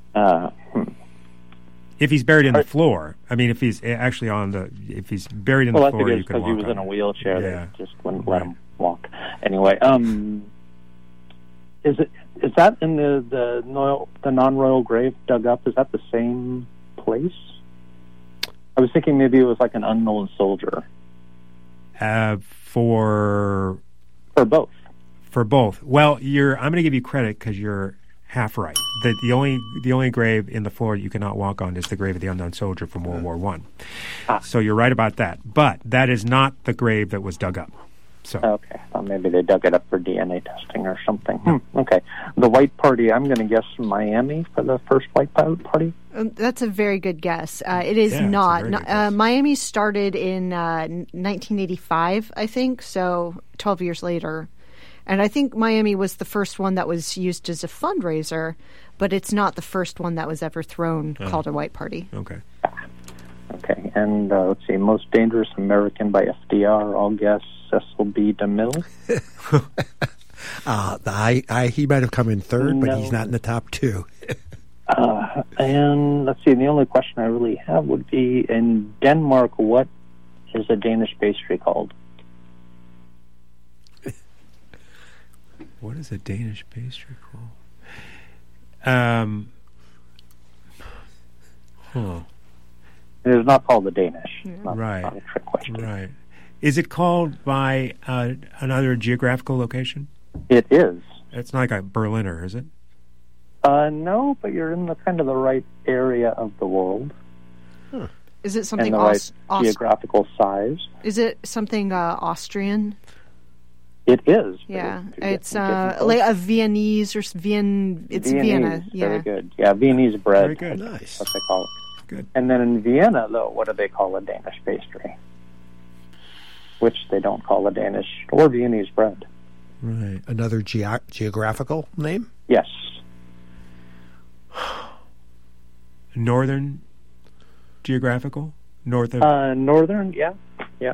Uh, hmm. If he's buried in the floor, I mean, if he's actually on the, if he's buried in well, the I floor, think you it's can because walk he was on in a it. wheelchair. Yeah. They just wouldn't let him walk. Anyway, um, is it is that in the the, no, the non-royal grave dug up? Is that the same place? I was thinking maybe it was like an unknown soldier. Uh, for for both. For both. Well, you're. I'm going to give you credit because you're half right. The, the only the only grave in the floor you cannot walk on is the grave of the unknown soldier from World War One. Ah. So you're right about that. But that is not the grave that was dug up. So okay, well, maybe they dug it up for D N A testing or something. Hmm. Okay, the White Party. I'm going to guess Miami for the first White Party. Um, that's a very good guess. Uh, it is Yeah, not. it's a very No, good uh, Miami started in uh, nineteen eighty-five, I think. So twelve years later. And I think Miami was the first one that was used as a fundraiser, but it's not the first one that was ever thrown Oh. called a White Party. Okay. Okay, and uh, let's see, Most Dangerous American by F D R. I'll guess Cecil B. DeMille. uh, I, I, he might have come in third, No. but he's not in the top two. uh, and let's see, the only question I really have would be, in Denmark, what is a Danish pastry called? what is a Danish pastry called? Um. Huh. It is not called the Danish. Not, Right. Not a trick question. Right. Is it called by uh, another geographical location? It is. It's not like a Berliner, is it? Uh, no, but you're in the kind of the right area of the world. Is it something and the Aus- right Aus- geographical size. Is it something uh, Austrian? It is. Yeah, But it- it's it- uh, it- like a Viennese or s- Vien. It's Viennese, Vienna. Yeah. Very good. Yeah, Viennese bread. Very good. Nice. What they call it. Good. And then in Vienna, though, what do they call a Danish pastry? Which they don't call a Danish or Viennese bread. Right. Another ge- geographical name? Yes. Northern geographical? North of... Uh, northern, yeah. Yeah.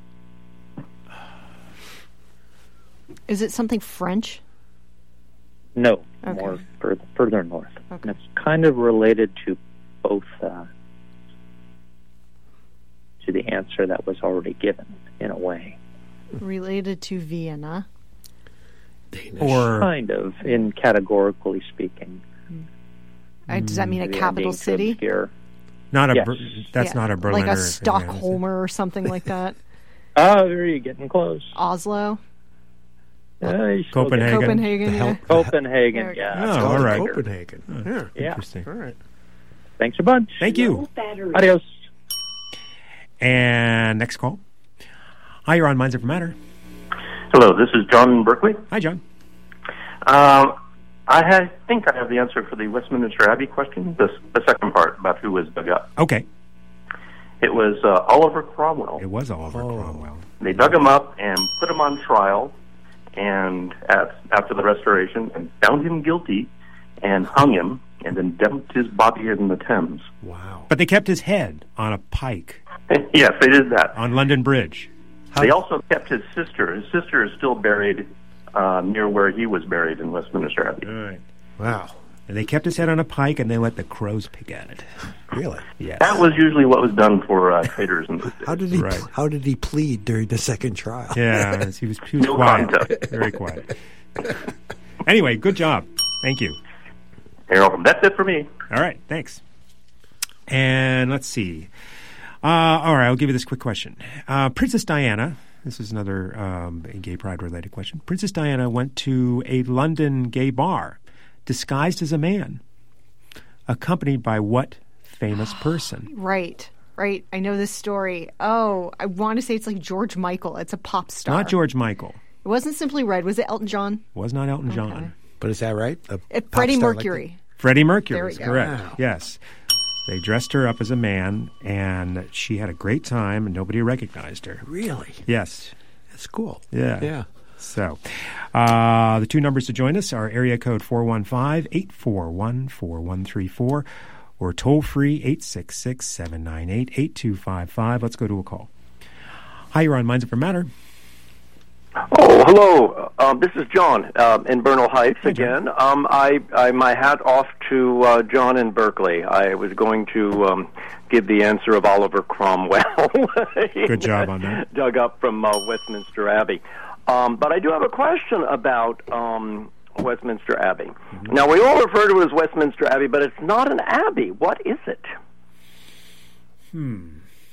Is it something French? No, Okay. more further, further north. And it's kind of related to both, uh, to the answer that was already given, in a way. Related to Vienna. Or kind of, in categorically speaking. Uh, does that mean a Maybe I'm capital being too city? obscure. Not a... Yes. Ber- that's Yeah, not a Berliner. Like a yeah, Stockholmer or something like that. Ah, very getting close. Oslo. Uh, you still Copenhagen. get- Copenhagen, The yeah. hell- Copenhagen, There we yeah. Oh, that's all much right. bigger. Copenhagen. Yeah. Yeah. Interesting. All right. Thanks a bunch. Thank you. Adios. And next call. Hi, you're on Minds Over Matter. Hello, this is John in Berkeley. Hi, John. Um, I ha- think I have the answer for the Westminster Abbey question, the, the second part about who was dug up. Okay. It was uh, Oliver Cromwell. It was Oliver Cromwell. They dug him up and put him on trial and at, after the Restoration and found him guilty and hung him and then dumped his body in the Thames. Wow. But they kept his head on a pike Yes, they did that. on London Bridge. They also kept his sister. His sister is still buried uh, near where he was buried in Westminster Abbey. Right. Wow. And they kept his head on a pike, and they let the crows pick at it. Really? Yes. That was usually what was done for uh, traitors in those days. How did he? Right. How did he plead during the second trial? Yeah, he was, he was No quiet. contest. Very quiet. Anyway, good job. Thank you. You're welcome. That's it for me. All right, thanks. And let's see. Uh, all right, I'll give you this quick question. Uh, Princess Diana, this is another um, gay pride-related question. Princess Diana went to a London gay bar disguised as a man, accompanied by what famous person? Right, right. I know this story. Oh, I want to say it's like George Michael. It's a pop star. Not George Michael. It wasn't Simply Red. Was it Elton John? Was not Elton John. But is that right? A It, pop Freddie star like Mercury. Freddie Mercury There we is go. correct. Wow. Yes. They dressed her up as a man, and she had a great time, and nobody recognized her. that? Really? Yes. That's cool. Yeah. Yeah. So, uh, the two numbers to join us are area code four one five, eight four one, four one three four or toll free eight six six, seven nine eight, eight two five five. Let's go to a call. Hi, you're on Minds Over Matter. Oh, hello. Um, this is John uh, in Bernal Heights again. Um, I, I my hat off to uh, John in Berkeley. I was going to um, give the answer of Oliver Cromwell. Good job on that. Dug up from uh, Westminster Abbey. Um, but I do have a question about um, Westminster Abbey. Mm-hmm. Now, we all refer to it as Westminster Abbey, but it's not an abbey. What is it? Hmm.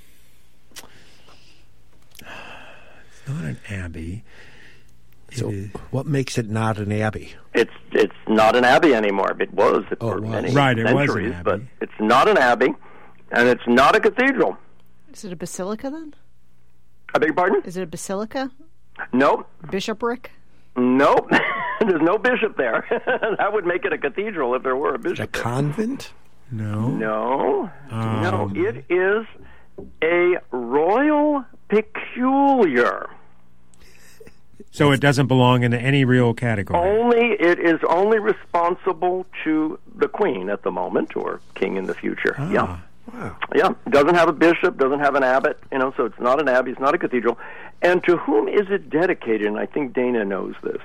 It's not an abbey. So, what makes it not an abbey? It's it's not an abbey anymore. It was it oh, for it was. many right, it centuries, was an abbey. But it's not an abbey, and it's not a cathedral. Is it a basilica then? I beg your pardon? Is it a basilica? Nope. Bishopric? Nope. There's no bishop there. That would make it a cathedral if there were a bishop. A there. convent? No. No. Um, no. It is a royal peculiar. So it doesn't belong in any real category. Only it is only responsible to the queen at the moment, or king in the future. Ah, yeah, wow. Yeah. Doesn't have a bishop, doesn't have an abbot. You know, so it's not an abbey, it's not a cathedral. And to whom is it dedicated? And I think Dana knows this.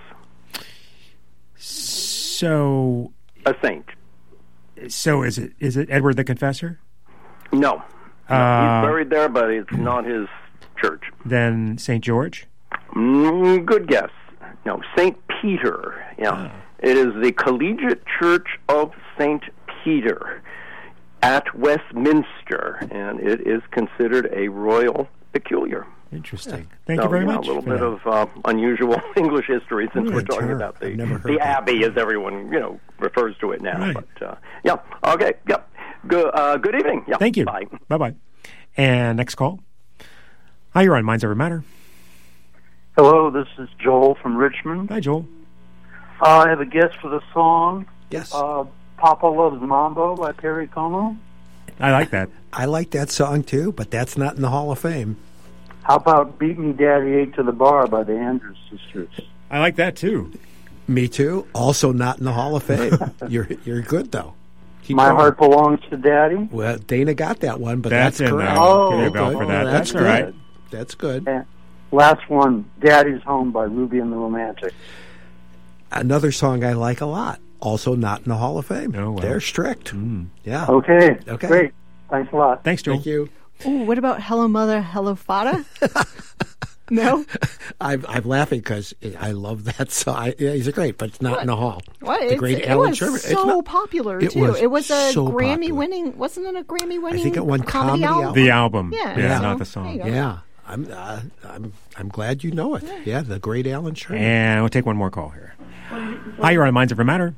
So, a saint. So is it is it Edward the Confessor? No, no uh, he's buried there, but it's not his church. Then Saint George. Mm, good guess. No, Saint Peter. Yeah, oh. It is the Collegiate Church of Saint Peter at Westminster, and it is considered a royal peculiar. Interesting. Thank so, you very yeah, much. A little bit that. of uh, unusual English history since Good we're talking term. about the the abbey, as everyone you know refers to it now. Right. But uh, yeah, okay, yep. Good. Uh, good evening. Yeah. Thank you. Bye. Bye. Bye. And next call. Hi, you're on Minds Over Matter. Hello, this is Joel from Richmond. Hi, Joel. Uh, I have a guess for the song. Yes. Uh, Papa Loves Mambo by Perry Como. I like that. I like that song too, but that's not in the Hall of Fame. How about Beat Me Daddy Ate to the Bar by the Andrews Sisters? I like that too. Me too. Also not in the Hall of Fame. you're you're good though. Keep My going. Heart Belongs to Daddy. Well, Dana got that one, but that's, that's, in correct. there. Oh, Give me a bell good. for that. Oh, That's, that's all right. good. That's good. And last one, Daddy's Home by Ruby and the Romantics. Another song I like a lot. Also not in the Hall of Fame. Oh, wow. They're strict. Mm. Yeah. Okay. Okay. Great. Thanks a lot. Thanks, Joel. Thank you. Ooh, what about Hello Mother, Hello Fada? No? I'm, I'm laughing because I love that song. I, yeah, he's great, but it's not What? in the Hall. What? The it's, great it Alan was Sherman. It's so not- popular, it too. was it was a so popular. Grammy-winning... Wasn't it a Grammy-winning I think it won comedy, comedy album? album. The album. Yeah, yeah so, not the there song. you go. Yeah. I'm, uh, I'm, I'm glad you know it. Yeah, yeah the great Alan Sherman. And we'll take one more call here. Hi, you're on Minds Over Matter.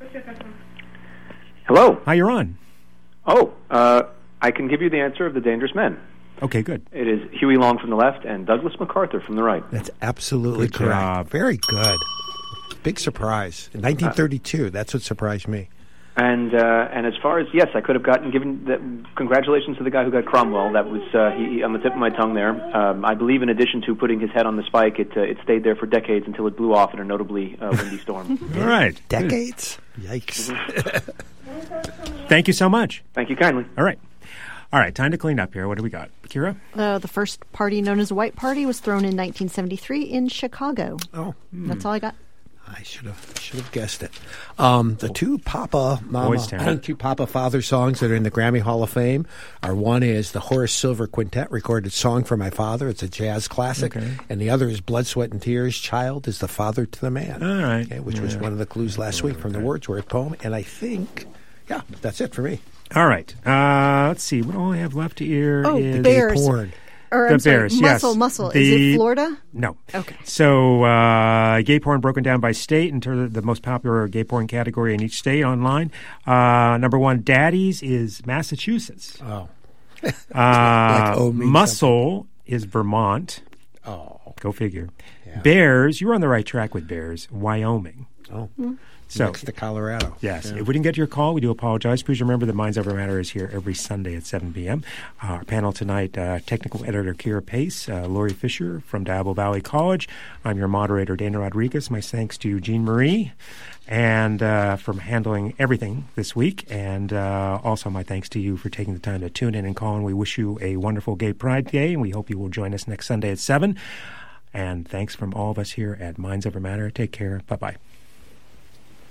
Hello. Hi, you're on. Oh, uh, I can give you the answer of The Dangerous Men. Okay, good. It is Huey Long from the left and Douglas MacArthur from the right. That's absolutely Good correct. job. Very good. Big surprise. In nineteen thirty-two, that's what surprised me. And uh, and as far as yes, I could have gotten given the, congratulations to the guy who got Cromwell. That was uh, he, on the tip of my tongue there. Um, I believe in addition to putting his head on the spike, it uh, it stayed there for decades until it blew off in a notably uh, windy storm. All right. Decades? Yikes. Thank you so much. Thank you kindly. All right. All right, time to clean up here. What do we got? Kira? Uh, the first party known as the White Party was thrown in nineteen seventy-three in Chicago. Oh. That's all I got. I should have should have guessed it. Um, the two Papa Mama, Boys Town. two Papa Father songs that are in the Grammy Hall of Fame are one is the Horace Silver Quintet recorded "Song for My Father." It's a jazz classic, Okay. and the other is "Blood, Sweat, and Tears." Child is the father to the man. All right. Okay, which was Yeah. one of the clues last week from the Wordsworth poem. And I think, yeah, that's it for me. All right. Uh, let's see. What all I have left here Oh, is Bears. Porn. Or, The I'm sorry, Bears, Muscle, yes. Muscle. Is The- it Florida? No. Okay. So, uh, gay porn broken down by state in terms of the most popular gay porn category in each state online. Uh, number one, Daddies is Massachusetts. Oh. Uh, Like, oh, means Muscle is Vermont. Oh. Go figure. Bears, you were on the right track with Bears, Wyoming. Oh. So, Next to Colorado. yes, Yeah. if we didn't get to your call, we do apologize. Please remember that Minds Over Matter is here every Sunday at seven p.m. Uh, our panel tonight, uh, technical editor Kira Pace, uh, Lori Fisher from Diablo Valley College. I'm your moderator, Dana Rodriguez. My thanks to Jean Marie and uh, for handling everything this week. And uh, also my thanks to you for taking the time to tune in and call. And we wish you a wonderful Gay Pride Day, and we hope you will join us next Sunday at seven. And thanks from all of us here at Minds Over Matter. Take care. Bye-bye.